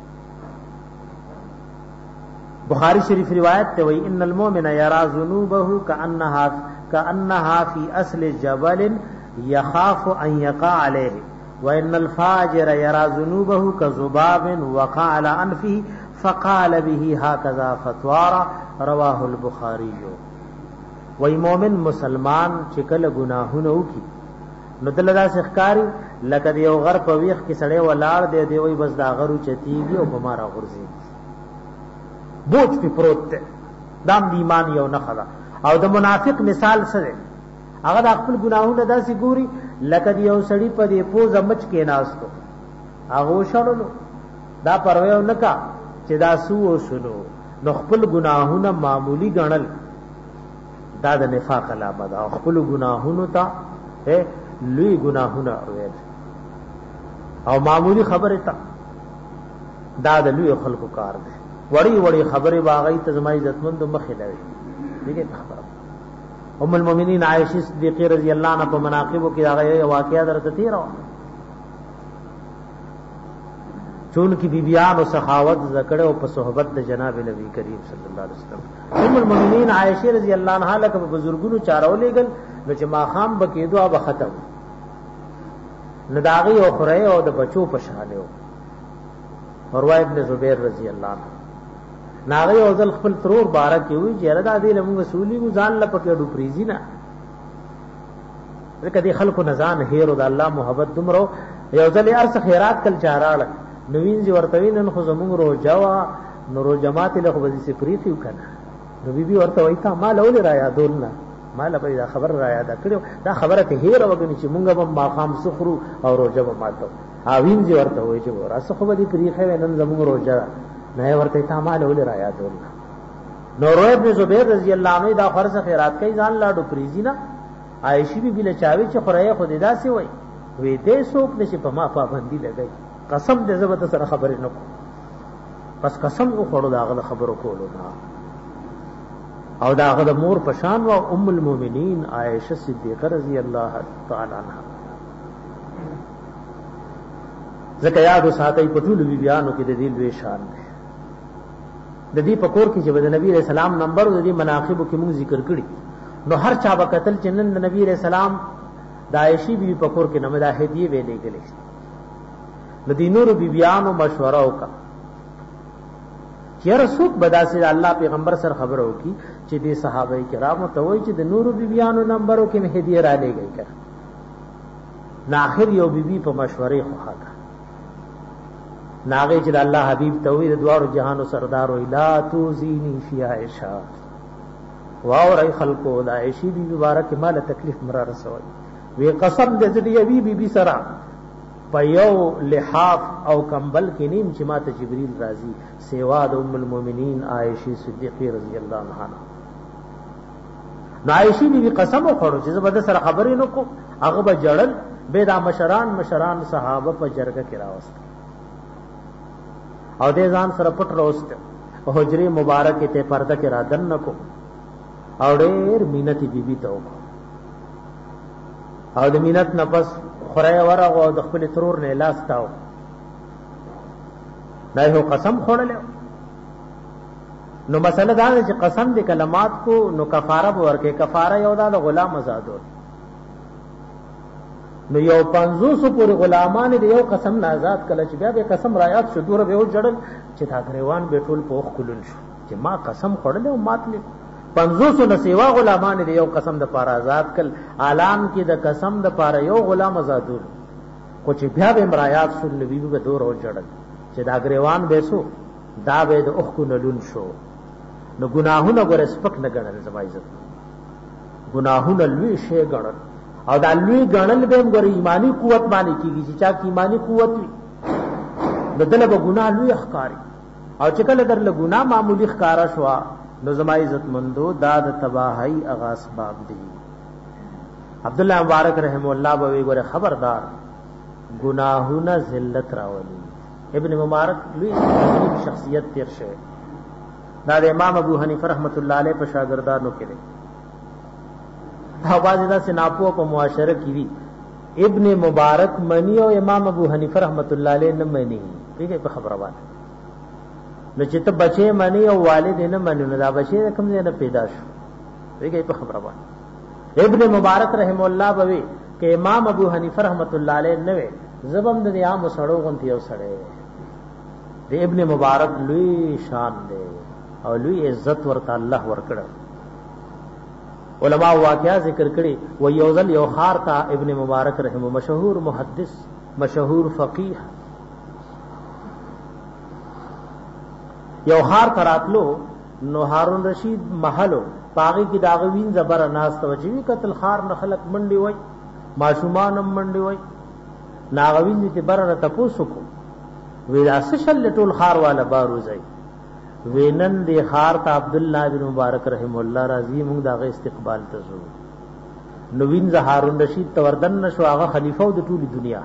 بخاری شریف روایت ته وی ان المؤمن يرى ذنوبه كانها كانها في اصل جبل يخاف ان يقع عليه وان الفاجر يرى ذنوبه كذباب وقع على انفه فقال به هكذا فتوارا رواه البخاري وای مومن مسلمان چې کله ګناهونه وکي نو دلدا سخکاری لکه یو غر په ویخ کې سړی ولاړ دی دی وای بس دا غرو چتیږي او بمارا غرزي بوج په پروت ده دام دی ایمان یو نه خلا او د منافق مثال سره هغه د خپل ګناهونه داسې ګوري لکه یو سړی په دې پوزه مچ کې ناستو هغه شړلو دا پروا نه کا چې دا سو وسلو نو خپل ګناهونه معمولی ګڼل دا د نفاق علامه ده خپل ګناهونو ته لوی ګناهونه ویل او معمولی خبره ته دا د لوی خلکو کار دی وړي وړي خبره واغی ته زما عزتمند مخې لوي دغه خبره ام المؤمنین عائشہ صدیقہ رضی اللہ عنہا په مناقبو کې هغه واقعیا درته تیرو چون کی بیبیان او سخاوت زکړه او په صحبت د جناب نبی کریم صلی الله علیه وسلم ام المؤمنین عائشہ رضی اللہ عنہا لکه بزرګونو چارو لګل چې ما خام بکیدو اب ختم نداغي او خره او د بچو پښاله مروه ابن زبیر رضی اللہ عنہ ناغي او ځل خپل ترور بارک وی چې ردا دې لمو وسولی ګو ځان لپاره ډو پریزی نه ځکه دې خلکو نزان هیر او د الله محبت دمرو یو ځل ارس خیرات کل چاراله نوین زی ورتوین نن خو زمون رو جوا نورو جماعت له خو دې سپریتیو کنه نو بي بي ورته وای تا مال اول را یادول نه مال به دا خبر را یاد کړو دا خبره ته هیر وګنی چې مونږ به ماقام سخرو او روزه به ماتو اوین زی ورته وای چې وراسه خو دې پریخه نن زمون روزه نه ورته تا مال اول را یادول نو روح ابن زبیر رضی اللہ عنہ دا فرض خیرات کوي ځان لاډو پریزی نه عائشہ بی بی له چاوي چې خورای خو دې داسې وای وې دې څوک نشي په ما پابندي لګي قسم دې زبته سره خبرې نه کو بس قسم او خړو داغه خبرو کولو نه او داغه د مور پشان او ام المؤمنین عائشہ صدیقہ رضی اللہ تعالی عنها زکه یاد ساتي پټول بی بیانو کې د دې لوی شان ده د دې پکور کې چې د نبی رسول الله نمبر د دې مناقب کې موږ ذکر کړی نو هر چا به قتل چنن د نبی رسول الله د عائشہ بی پکور کې نمد هدیه ویلې کېلې د دې نور بی بیانو مشوره وکړه چې رسول بداسه الله پیغمبر سره خبر وکي چې دې صحابه کرامو ته وایي چې د نور بی بیانو نمبرو کې هدیه را لېږي کړه ناخر یو بی بی په مشورې خوخه ناغه چې الله حبیب توحید دوار جهان سردار ویلا تو زینی فی عائشہ واو رای خلقو د عائشہ بی مبارک مال تکلیف مرا رسول وی قسم دې دې بی بی بی سرا پيو لحاف او کمبل کې نیم چې ماته جبرئیل راضی سیوا د ام المؤمنین عائشہ صدیقہ رضی اللہ عنہا نو عائشہ بی قسم وکړو چې زبر سره خبرې نو کو هغه به جړل به دا مشران مشران صحابه په جرګه کې راوست او دې ځان سره پټ روست او حجره مبارک ته پرده کې را دن نکو او ډېر مينتي بيبي ته وکړه او د مينت نفس خړای ورغه او د خپل ترور نه لاس تاو نه هو قسم خوړل نو مسله دا چې قسم د کلمات کو نو کفاره ورکه کفاره یو دا غلام آزادول نو یو پنځوس پورې غلامان دی یو قسم نه آزاد کله چې بیا به قسم رایات شو دوره به جوړل چې تا غریوان به ټول پوخ کولن شو چې ما قسم خورل او مات لیک پنځوس نه سیوا غلامان دی یو قسم د پاره آزاد کل اعلان کې د قسم د پاره یو غلام آزادول کو چې بیا به مرایات شو نبی به دور او جوړل چې دا غریوان به سو دا به د اوخ کو نلون شو نو ګناهونه ګور سپک نه ګڼل زما عزت ګناهونه لوی شی ګڼل او دا لوی ګڼل به موږ ایمانی قوت باندې کیږي چې چا کی ایمانی قوت وي بدله به ګناه لوی ښکاری او چې کله در له ګناه معمولی ښکارا شو نو زما عزت مندو دا د تباہی اغاز باب دی عبد الله مبارک رحم الله به ګوره خبردار گناهونه ذلت راولي ابن مبارک لوی شخصیت تیر شوی دا د امام ابو حنیفه رحمت الله علیه په شاګردانو کې دی دا باز دا سناپو په معاشره کې دي ابن مبارک منی او امام ابو حنیفه رحمت الله علیه نه منی پیږي په خبره باندې نو چې ته بچي منی او والد نه منی نو دا بچي کوم ځای نه پیدا شو پیږي په خبره باندې ابن مبارک رحم الله بوي کې امام ابو حنیفه رحمت الله علیه نه وي زبم د عام سړو غونتی او سړی د ابن مبارک لوی شان دی او لوی عزت ورته الله ورکړ علماء واقعا ذکر کړي و یوزل یو خار تا ابن مبارک رحمه مشهور محدث مشهور فقيه یو خار تراتلو نو هارون رشید محلو پاغي کی داغوین زبر ناس توجوی قتل خار نه خلق منډي وای ماشومان منډي وای ناغوین دې بره تاسو کو ویراس شل ټول خار والا باروزای وینن دی خار تا عبد الله بن مبارک رحم الله رضی موږ دغه استقبال ته زو نو وین هارون رشید توردن نشو هغه خلیفہ د ټولي دنیا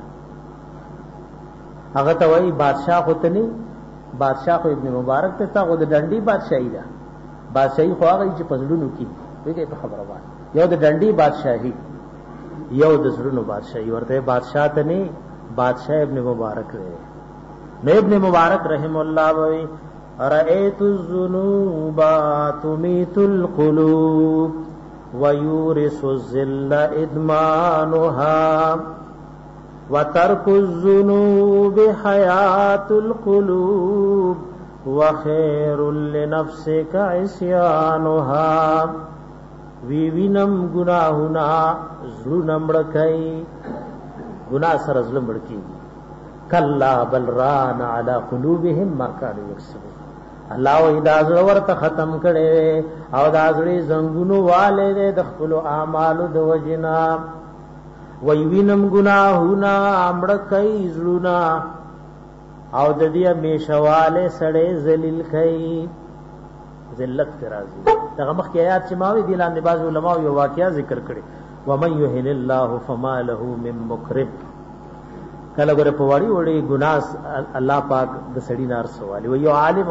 هغه ته وای بادشاہ هوته نه بادشاہ خو ابن مبارک ته تا غو د ډنډي بادشاہي ده بادشاہي خو هغه چې پزړونو کې ویګه په خبره وای یو د ډنډي بادشاہي یو د زړونو بادشاہي ورته بادشاہ ته نه بادشاہ ابن مبارک رہے نو ابن مبارک رحم الله وای رأيت الذنوب تميت القلوب ويورث الذل إدمانها وترك الذنوب حياة القلوب وخير لنفسك عصيانها وی وینم گناہنا زلم مڑکئی گناہ سر ظلم مڑکی کلا بل ران علی قلوبهم ما كانوا يكسبون الله و اذا زورت ختم کړي او دا زړي زنګونو والے د خپل اعمال د وجنا وی وینم گناهونه امړ کوي زړونا او د دې میشواله سړې ذلیل کوي ذلت فرازي دغه مخ کې آیات چې ماوي دي لاندې باز علماء یو واقعیا ذکر کړي ومن يهن الله فما له من مكرم کله ګره په وړي وړي ګناس الله پاک د سړی نار سوالي و یو عالم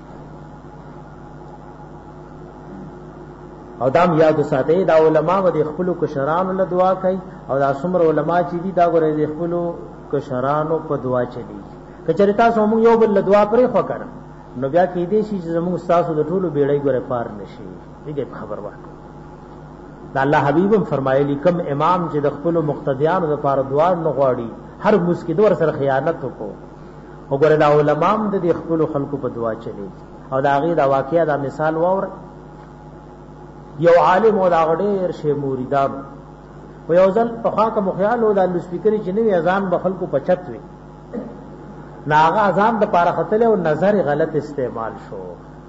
او دام یاد ساته دا علماء و د خپل کشرانو له دعا کوي او دا څومره علماء چې دي دا ګره د خپل کشرانو په دعا چلی کچره تاسو موږ یو بل دعا پرې خو کړه نو بیا کې دې شي چې زموږ استادو د ټولو بیړۍ ګره پار نشي دغه خبر وکړه دا الله حبیبم فرمایلی کم امام چې د خپل مقتدیانو لپاره دعا نه غواړي هر مسکید ور سره خیانت وکړو وګوره دا علماء د خپل خلکو په دعا چلی او دا غي دا واقعیا دا مثال وور یو عالم او دا غډیر شه مریدان و یو ځل په خاطر مخیال او د سپیکر چې نوې اذان به خلکو پچت وي ناغه اذان د پاره خطل او نظر غلط استعمال شو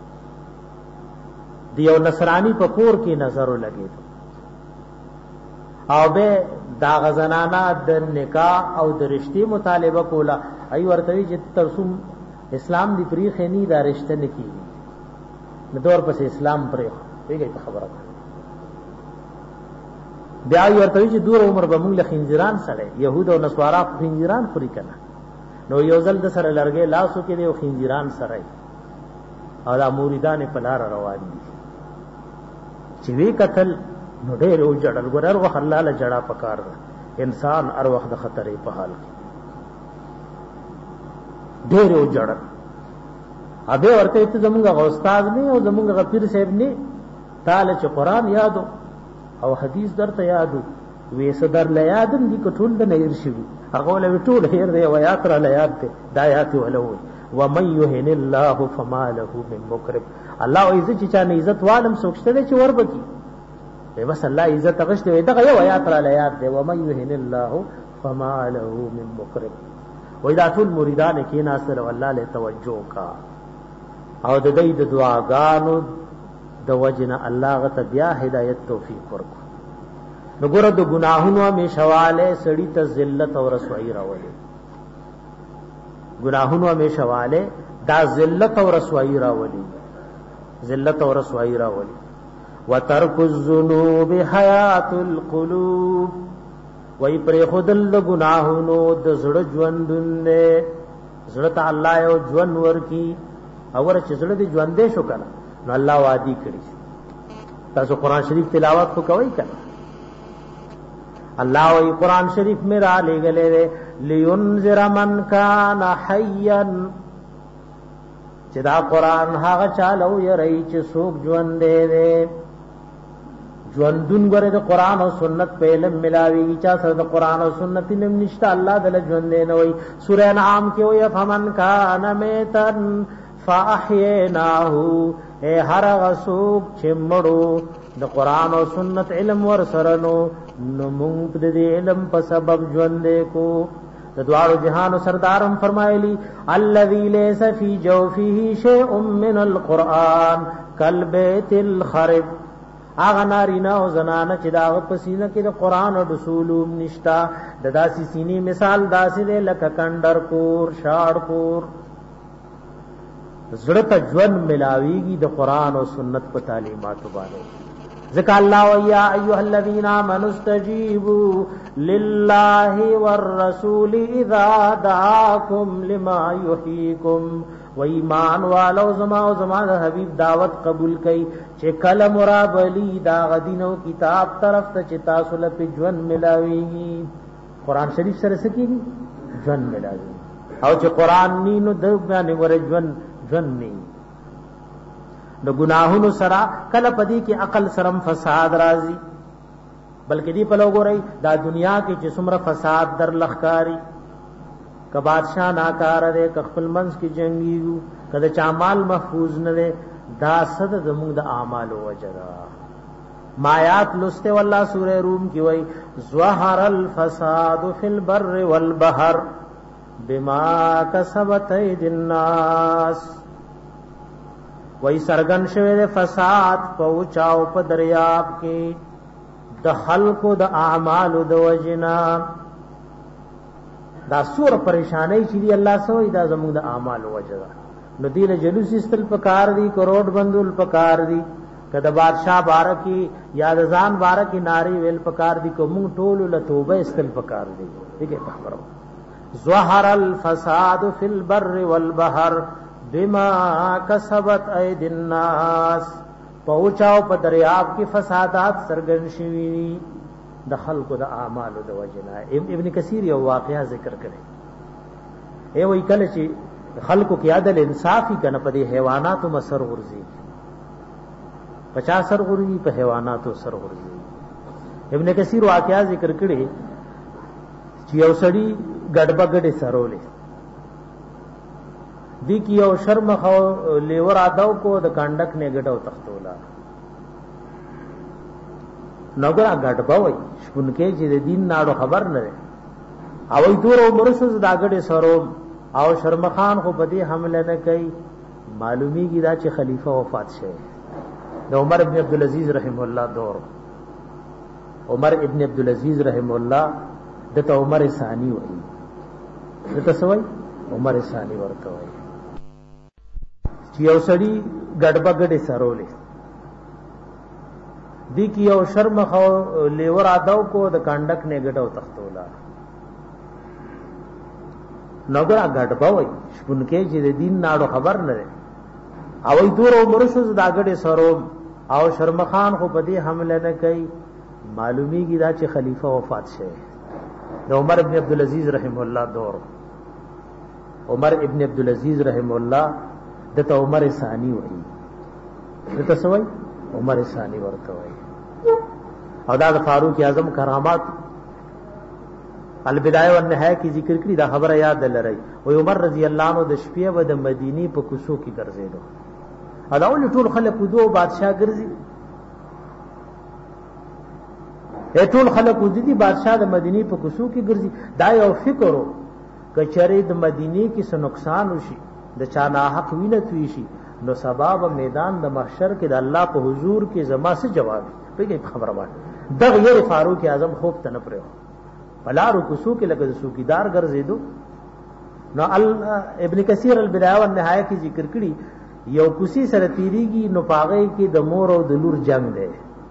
دیو نصرانی په کور کې نظر لګید او به دا غزنانا د نکاح او د رشتي مطالبه کولا ای ورته چې ترسوم اسلام دی پریخ نه دا رشتہ نه کیږي نو دور پس اسلام پرې پیږي په خبره بیا ورته چې دور عمر به موږ له خنجران سره يهود او نصارا خنجران پوری کنا نو یو ځل د سره لړګې لاسو کې دی خنجران سره او دا مریدان په لار روان دي چې وی قتل نو ډېر او جړل ګورر وخت الله له جړه پکار انسان هر وخت د خطرې په حال کې ډېر او جړل ابه ورته ته زمونږ استاد نه او زمونږ غفیر صاحب نه تعالی چې قران یادو او حدیث درته یادو وې صدر لا یادم دي کټول د نیر شي هغه له ټول هیر دی او یاترا لا یاد دی دا یات ولوي ومن يهن الله فما له من مكرم الله عزت چې چا نه عزت والم سوچته چې ور بکی بس الله عزت غشته دغه یو یاترا لا یاد دی ومن يهن الله فما له من مكرم و اذا ټول مریدان کې ناصر والله له توجه کا او د دې د دعاګانو د وجنه الله غته بیا هدایت توفیق ورکړي نو ګره د ګناهونو می شواله سړی ته ذلت او رسوایی راولي ګناهونو می شواله دا ذلت او رسوایی راولي ذلت او رسوایی راولي وترک الذنوب حیات القلوب وای پر خودل ګناهونو د زړه ژوندونه زړه ته الله یو ژوند ورکی اور چې زړه دې ژوندې شو کنه نو الله وادي کړی تاسو قران شریف تلاوت کو کوي کنه الله وی قرآن شریف میں را لے گلے لینذر من کان حیا چې دا قرآن هغه چالو یری چې څوک ژوند دی ژوندون غره د قرآن او سنت په علم ملاوي چا سره د قرآن او سنت علم نشته الله دل ژوند نه وي سورہ انعام کې وي فمن کان میتن فاحیناه اے هر غسوک چې مړو د قرآن او سنت علم ور سره نو نو مونږ د علم په سبب ژوند کو د دوار جهان سردارم فرمایلی الذی لیس فی جوفه شیء من القرآن کل بیت الخرب اغه نارینا او زنانه چې دا په سینه کې د قران او رسولوم نشتا د داسې سینې مثال داسې لکه کندر کور شاړ کور زړه ته ژوند ملاويږي د قران او سنت په تعلیماتو باندې ذکر الله ويا ايها الذين امنوا استجيبوا لله والرسول اذا دعاكم لما يحييكم و ایمان والو زما او زما د حبیب دعوت قبول کئ چې کله مرابلی دا غدینو کتاب طرف ته چې تاسو له ژوند ملاويږي قران شریف سره سکیږي ژوند ملاوي او چې قران نینو د باندې ور ژوند ژوند نه د ګناهونو سره کله پدې کې عقل سرم فساد راځي بلکې دی په لوګوري دا دنیا کې چې څومره فساد در لخکاری که بادشاہ ناکار دے که خپل منځ کې جنگیو کله چا مال محفوظ نه ده دا صد زموږ د اعمال وجدا مایات لسته والله سوره روم کې وای ظهر الفساد فی البر والبحر بما کسبت اید الناس وای سرګن شوه د فساد په چاو په دریاب کې د خلقو د اعمال د وجنا دا سور پریشانای چې دی الله سوې دا زموږ د اعمال وجدا نو دین جلوس استل پکار دی کروڑ بندول پکار دی کده بادشاہ بارکی یا ځان بارکی ناری ویل پکار دی کوم ټول له توبه استل پکار دی دغه خبرو ظهر الفساد فی البر والبحر بما کسبت اید الناس پوچاو په دریاب کې فسادات سرګن شوی د خلقو د اعمال د وجنا ابن کثیر یو واقعا ذکر کړي ای وای کله چې خلقو کې عدل انصافی کنه په دې حیواناتو مسر غرزي پچاس سر غرزي په حیواناتو سر غرزي ابن کثیر واقعا ذکر کړي چې یو سړی ګډبګډه سرولې دی کی یو شرم خو لیور اداو کو د کانډک نه ګټو تختولا نګرا ګډبا وای شپونکې چې د دین ناړو خبر نه او ای دور عمر سز داګړې سروم او شرم خان خو بدی حمله نه کوي معلومی کی دا چې خلیفہ وفات شه د عمر ابن عبد العزيز رحم الله دور عمر ابن عبد العزيز رحم الله دته عمر ثانی وای دته سوای عمر ثانی ورته وای چې یو سړی ګډبګډې سرولې دی کی یو شرم خو لیور اداو کو د کانډک نه ګټو تختولا نګرا ګډبا وای شپونکې چې د دین ناړو خبر نه او ای دور عمر سز داګړې سروم او شرم خان خو په دې حمله نه کوي معلومی کی دا چې خلیفہ وفات شه د عمر ابن عبد العزيز رحم الله دور عمر ابن عبد العزيز رحم الله دته عمر ثانی وای دته سوای عمر ثانی ورته وای او دا فاروق اعظم کرامات البدایه والنهایه کی ذکر کړي دا خبره یاد لرئ و عمر رضی الله عنه د شپې و د مدینی په کوڅو کې ګرځیدو الاول ټول خلک دوه بادشاہ ګرځي ټول خلک ودي بادشاہ د مدینی په کوڅو کې ګرځي دا یو فکرو کچری د مدینی کې څه نقصان وشي د چا نه حق وینه توي شي نو سبب میدان د محشر کې د الله په حضور کې زما سے جواب پیږي خبره وایي دغه یې فاروق اعظم خوب ته نه پرو بلا رکوسو کې لکه سوکیدار ګرځیدو نو ابن کثیر البدایه والنهایه کې ذکر کړي یو کوسی سره تیریږي نو پاغه کې د مور او د لور جنگ دی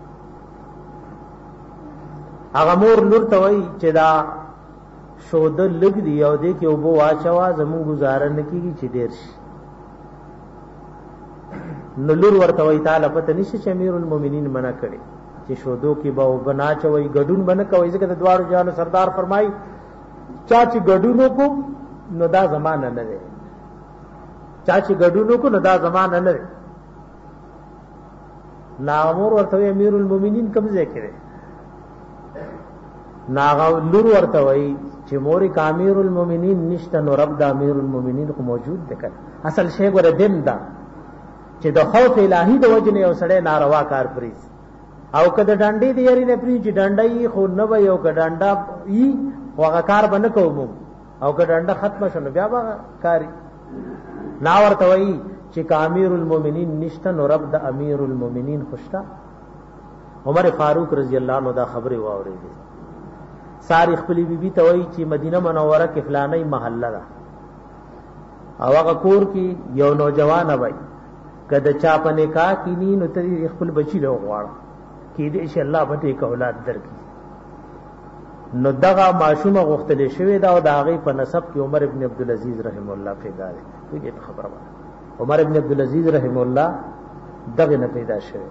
هغه مور لور ته وایي چې دا شود لګ دی او دې کې وبو واچوا زمون گزاره نکېږي چې ډیر شي نو لور ورته وایي تعالی پته نشي چې امیر المؤمنین منع کړي چې شودو کې به وبنا چوي ګډون بنه کوي ځکه د دوار جان سردار فرمای چا چې ګډونو کو نو دا زمانہ نه دی چا چې ګډونو کو نو دا زمانہ نه دی نامور ورته امیر المؤمنین کوم ځای کې ناغه لور ورته وایي چې موري کامیر المؤمنین نشته نو رب د امیر المؤمنین خو موجود دی کړه اصل شی ګره دین دا چې د خوف الهی د وجنه یو سړی ناروا کار پریز او کده ډانډې دی یاري نه پری چې ډانډای خو نه وي او کده ډانډا ای هغه کار باندې کوم او کده ډانډا ختم شونه بیا به کاری نا ورته وایي چې امیر المؤمنین نشته نو رب د امیر المؤمنین خوشتا. عمر فاروق رضی الله عنه دا خبره واورېده. ساری خپل بیبي ته وایي چې مدینه منوره کې فلانه محله ده او هغه کور کې یو نوجوان وای کله چا په نکاح کې ني نو ته خپل بچی له غواړه کې دې ان شاء الله به ته اولاد درکې. نو دغه معشومه غختلې شوې دا او د هغه په نسب کې عمر ابن عبد العزيز رحم الله پیدا دی. دې خبره ده عمر ابن عبد العزيز رحم الله دغه نه پیدا شوی.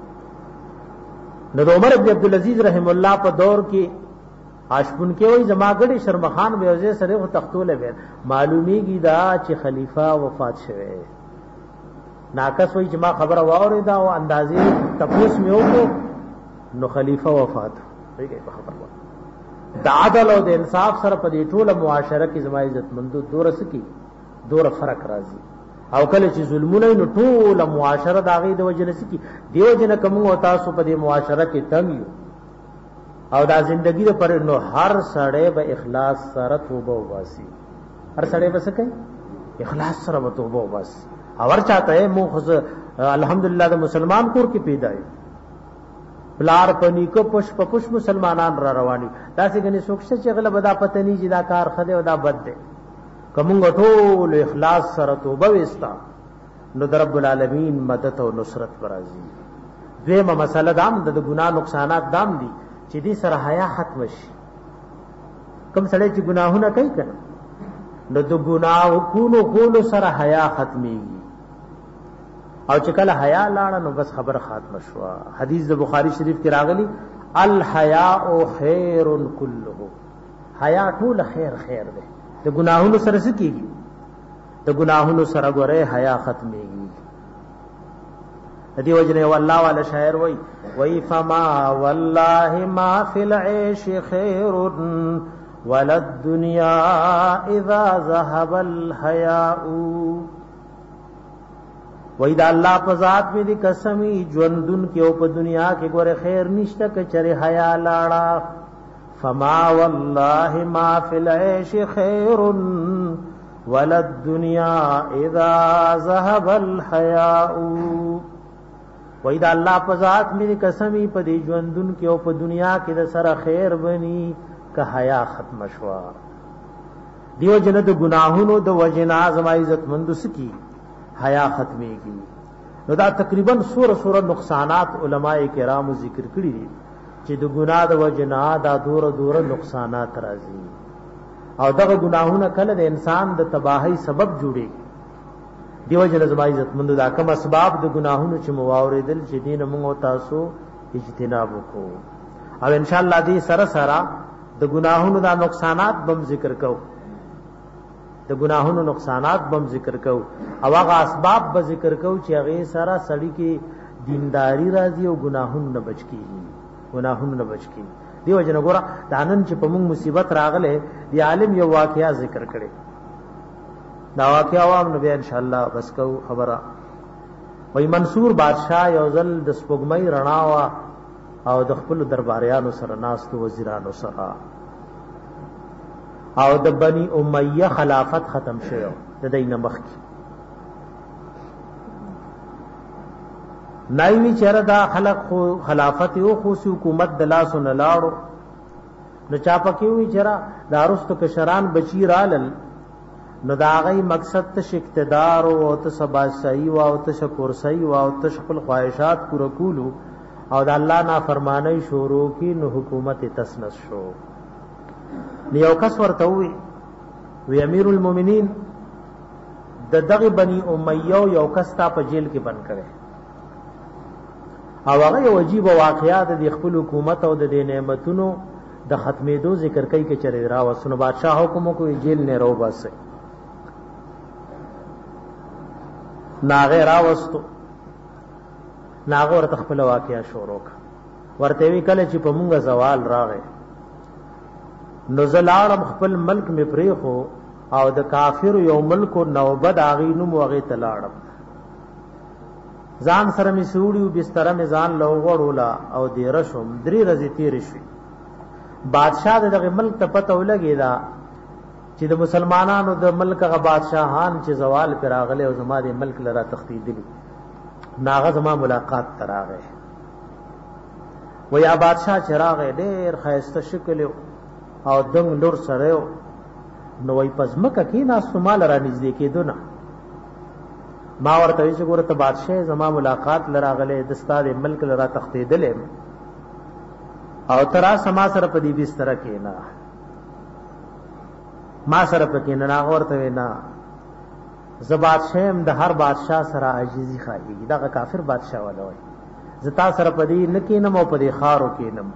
نو عمر ابن عبد العزيز رحم الله په دور کې عاشقون کې وای زماګړي شرمخان به وځي سره خو تختوله وي معلومیږي دا چې خلیفہ وفات شوه. ناقص وای چې ما خبره واورې دا او اندازې تپوس مې وکړو نو خلیفہ وفات وي په خبره د عدل او د انصاف سره په دې ټوله معاشره کې زما عزت مندو دورس کې دور فرق راځي او کله چې ظلمونه نو ټوله معاشره د هغه د وجنه سکی دیو جن کوم او تاسو په دې معاشره کې تنګ یو او دا زندگی د پر نو هر سړی به اخلاص سره توبه واسي. هر سړی به څه کوي اخلاص سره توبه واسي. اور چاته مو خو الحمدلله د مسلمان کور کې پیدا یو بلار پنی کو پش پپش مسلمانان را رواني دا څنګه سوکشه چې غله بدا پته ني چې دا کار خده او دا بد دی. کوم ټول اخلاص سره توبه وستا نو در رب العالمین مدد او نصرت برازي. دیمه مسله دام د ګناه نقصانات دام دي چې دې سره حیا ختم شي. کوم سړی چې ګناهونه کوي کنه نو د ګناه کولو کولو سره حیا ختميږي او چې کله حیا لاړه نو بس خبر ختم شوه. حدیث د بخاری شریف کې راغلی الحیاء خیر كله. حیا ټول خیر خیر ده. د ګناهونو سره څه کیږي د ګناهونو سره ګوره حیا ختميږي. دې وجنه والله والا شاعر وای وای فما والله ما فی العيش خیر ولا الدنيا اذا ذهب الحياء. وای دا الله په ذات می دي قسمی ژوندون کې او په دنیا کې ګوره خیر نشته ک چره حیا لاړه. فما والله ما فی العيش خیر ولا الدنيا اذا ذهب الحياء. وای دا الله په ذات می قسمی په دې ژوندون کې او په دنیا کې د سره خیر بني که حیا ختم شوا. دیو جن د گناهونو د وجنا زما عزت مند سکی حیا ختميږي. نو دا تقریبا سور سور نقصانات علماء کرام ذکر کړی دي چې د ګناه د وجنا دا دور دور نقصانات راځي او دغه گناهونه کله د انسان د تباہی سبب جوړي. دیو جن زما عزت مند دا کوم اسباب د گناهونو چې مواوریدل چې دین موږ تاسو اجتناب وکړو او ان شاء الله دې سره سره د گناهونو دا نقصانات بم ذکر کو د گناهونو نقصانات بم ذکر کو او هغه اسباب به ذکر کو چې هغه سره سړی کې دینداری راځي او گناهونو نه بچ کیږي گناهونو نه بچ کیږي. دیو جن ګور دانن چې په موږ مصیبت راغله دی عالم یو واقعیا ذکر کړي دا واقعیا عوام نو به ان شاء الله بس کو خبره. وای منصور بادشاہ یو ځل د سپوږمۍ رڼا وا او د خپل درباریانو سره ناست وزیرانو سره او د بنی امیہ خلافت ختم شوه د دینه مخ کی نایوی چر دا خلق خو خلافت او خصوصي حکومت د لاس نه لاړو نو چا پکې وی چر دارست کشران بچی رالل نو دا غي مقصد ته اقتدار او ته سباشي او ته شکرسي او ته خپل خواهشات پوره کولو او د الله نافرمانی شروع کی نو حکومت تسنس شو. نیو کس ورته وی وی امیر المؤمنین د دغه بنی امیہ یو کس تا په جیل کې بند کړي او هغه یو عجیب واقعات د خپل حکومت او د نعمتونو د ختمېدو ذکر کوي کې چره را وسنو بادشاہ حکم کو جیل نه رو باسه ناغه را وستو ناغه ورته خپل واقعیا شروع ورته وی کله چې په مونږه زوال راغی نو زلالم خپل ملک می پری خو او د کافر یو ملک نوبد اغینو موغه تلاړم ځان سره می سوړیو بستر می ځان لوغړولا او دیرشم درې ورځې تیر شي. بادشاہ دغه ملک ته پته ولګی دا چې د مسلمانانو د ملک غ بادشاہان چې زوال پر راغله او زما د ملک لرا تختیدلی ناغه زما ملاقات تراغه و یا بادشاہ چراغ ډیر خیسته شکل او دنګ لور سره نو وای پزمکه کې ناس مال را نږدې کېدو نه ما ورته چې ګوره ته بادشاہ زما ملاقات لراغله د ستاره ملک لرا تختیدل او ترا سما سره په دې بستر کې نه ما سره پکې نه ورته نه ز بادشاہم د هر بادشاہ سره عاجزي خایي دا کافر بادشاہ ولوي زتا سره پدې نکینم او پدې خارو کینم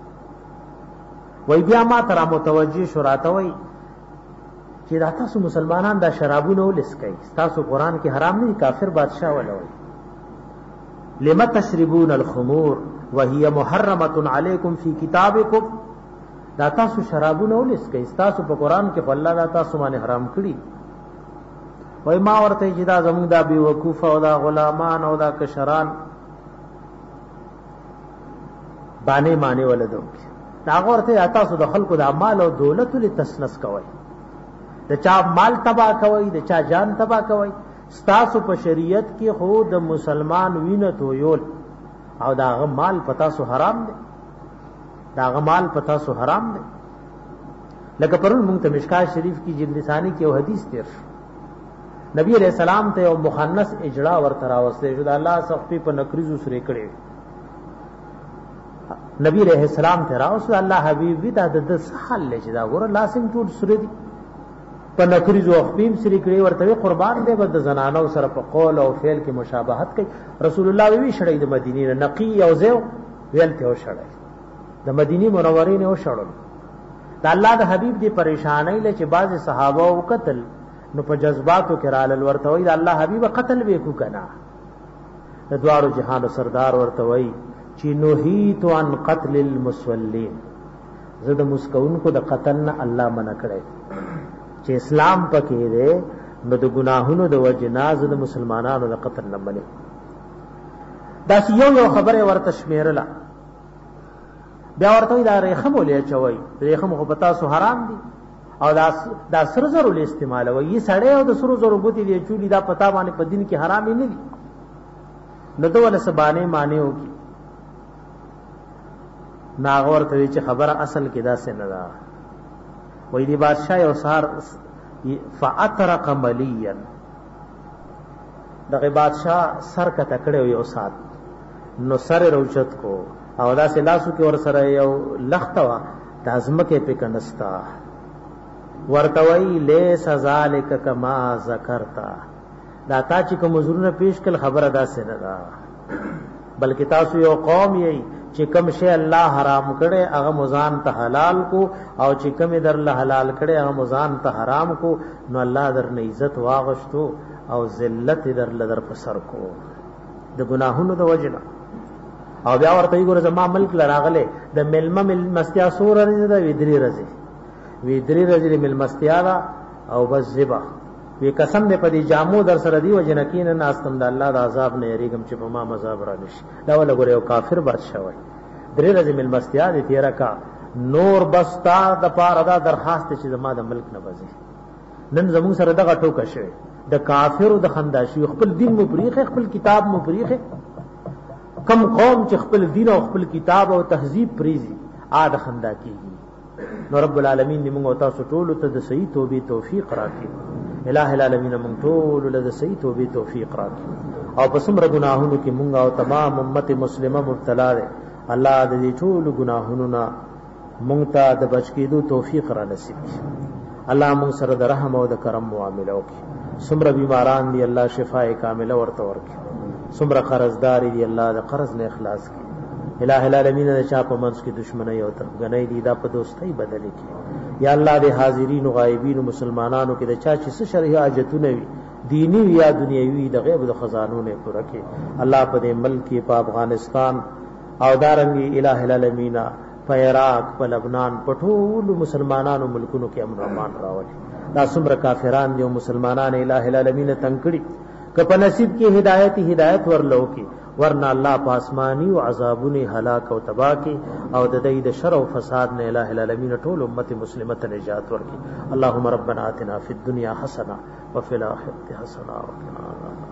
وای بیا ما ترا متوجي شراته وای چې دا تاسو مسلمانان دا شرابونه ولسکای تاسو قران کې حرام نه کافر بادشاہ ولوي لم تشربون الخمور وهي محرمه علیکم فی کتابکم دا تاسو شرابونه ولسکای تاسو په قران کې په الله دا تاسو باندې حرام کړی وای ما ورته چې دا زموږ دا بي وقوف او دا غلامان او دا کشران باندې معنی ولدو دا ورته تاسو د خلکو د اعمال او دولت له تسنس کوي د چا مال تباہ کوي د چا جان تباہ کوي ستاسو په شریعت کې خو د مسلمان وینه تو یول او دا غ مال پتا سو حرام دی دا غ مال پتا سو حرام دی لکه پرون مونږ ته مشکات شریف کی جلد ثانی کې یو حدیث تیر نبی علیہ السلام ته یو مخنث اجړه ورته راوسته شو د الله سختی په نکریزو سره کړي نبی علیہ السلام ته راوسته الله حبیب دا د حل لچ دا ګور لاسم ټول سره دي په نکریزو خپیم سره کړي ورته قربان دی بد زنانو سره په قول او فعل کې مشابهت کوي رسول الله وی شړې د مدینه نقی او زو ویل ته شړې د مدینه منورې نه وشړل دا الله د حبیب دی پریشانای لچ بعض صحابه او قتل نو په جذباتو کې رال ورته وای الله حبیب قتل وکړو کنا د دوارو جهان سردار ورته وای چې نوحیت عن قتل المسلمین زده مسکون کو د قتل نه الله منع کړي چې اسلام پکې ده نو د ګناهونو د وجنا زده مسلمانانو د قتل نه منع دا یو یو خبره ورته شمیرله بیا ورته دا ریخم ولې چوي ریخم خو پتا سو حرام دي او دا دا سر زرو له استعمال وي سړی او د سر زرو ګوتی دی چولی دا پتا باندې په دین کې حرام نه دي نو ته ول سبانه معنی وکي ناغور ته چې خبره اصل کې دا څه نه دا وای دی بادشاہ او سار فاطرق مليا دغه بادشاہ سر کا تکړه یو سات نو سر روچت کو او دا سه لاسو کې ور سره یو لختوا دازمکه په کنستا ورتوی لیس ذالک کما ذکرتا دا تا چې کوم زورونه پیش کړ خبره دا سه نه دا بلکې تاسو یو قوم یې چې کوم شی الله حرام کړي هغه مزان ته حلال کو او چې کوم در له حلال کړي هغه مزان ته حرام کو نو الله در نه عزت واغشتو او ذلت در لدر پسر کو د ګناهونو د وجنا او بیا ورته یې ګور زما ملک لراغله د ملمه مل مستیا سور رزه د ویدری رزه وی درې ورځې مل مستیالا او بس زبا وی قسم دې پدې جامو در سره دی وجنکین ناستم د الله د عذاب نه یریګم چې په ما مذاب را نشي دا ول غره یو کافر بادشاہ وای درې ورځې مل مستیا دې تیرا کا نور بستا د پاره دا درخواست چې زما د ملک نه بځي نن زمون سره دغه ټوکه شوی د کافر او د خنداشي خپل دین مو پریخه خپل کتاب مو پریخه کم قوم چې خپل دین او خپل کتاب او تهذیب پریزي ا د خندا کیږي نو رب العالمین دې موږ تاسو ټول ته د صحیح توبې توفیق راکړي الہ العالمین موږ ټول له صحیح توبې توفیق راکړي او پسمر گناهونو کې موږ او تمام امت مسلمه مبتلا ده الله دې ټول گناهونو نه موږ ته د بچ کېدو توفیق را نصیب کړي الله موږ سره د رحم او د کرم معاملې وکړي سمره بیماران دي الله شفاء کامله ورته ورکړي سمره قرضدار دي الله د قرض نه اخلاص کړي الہ العالمین نے چا په منځ کې دشمنی او ترغنۍ دي دا په دوستۍ بدل کړي یا الله دې حاضرین او غایبین مسلمانانو کې د چا چې شرعي حاجتونه وي دینی یا دنیوي د غیب د خزانو نه پوره کړي الله په دې ملک په افغانستان او دارنګي الہ العالمین په عراق په لبنان په ټول مسلمانانو ملکونو کې امن امان راوړي دا څومره کافران دي او مسلمانان الہ العالمین تنگ کړي که په نصیب کې هدایت هدایت ورلو کې ورنا الله پاسمانی او عذابونه هلاک او تباہ کی او د دې د شر او فساد نه الہ العالمین ټول امت مسلمه ته نجات ورکړي. اللهم ربنا آتنا فی الدنیا حسنه وفي الاخره حسنه وقنا عذاب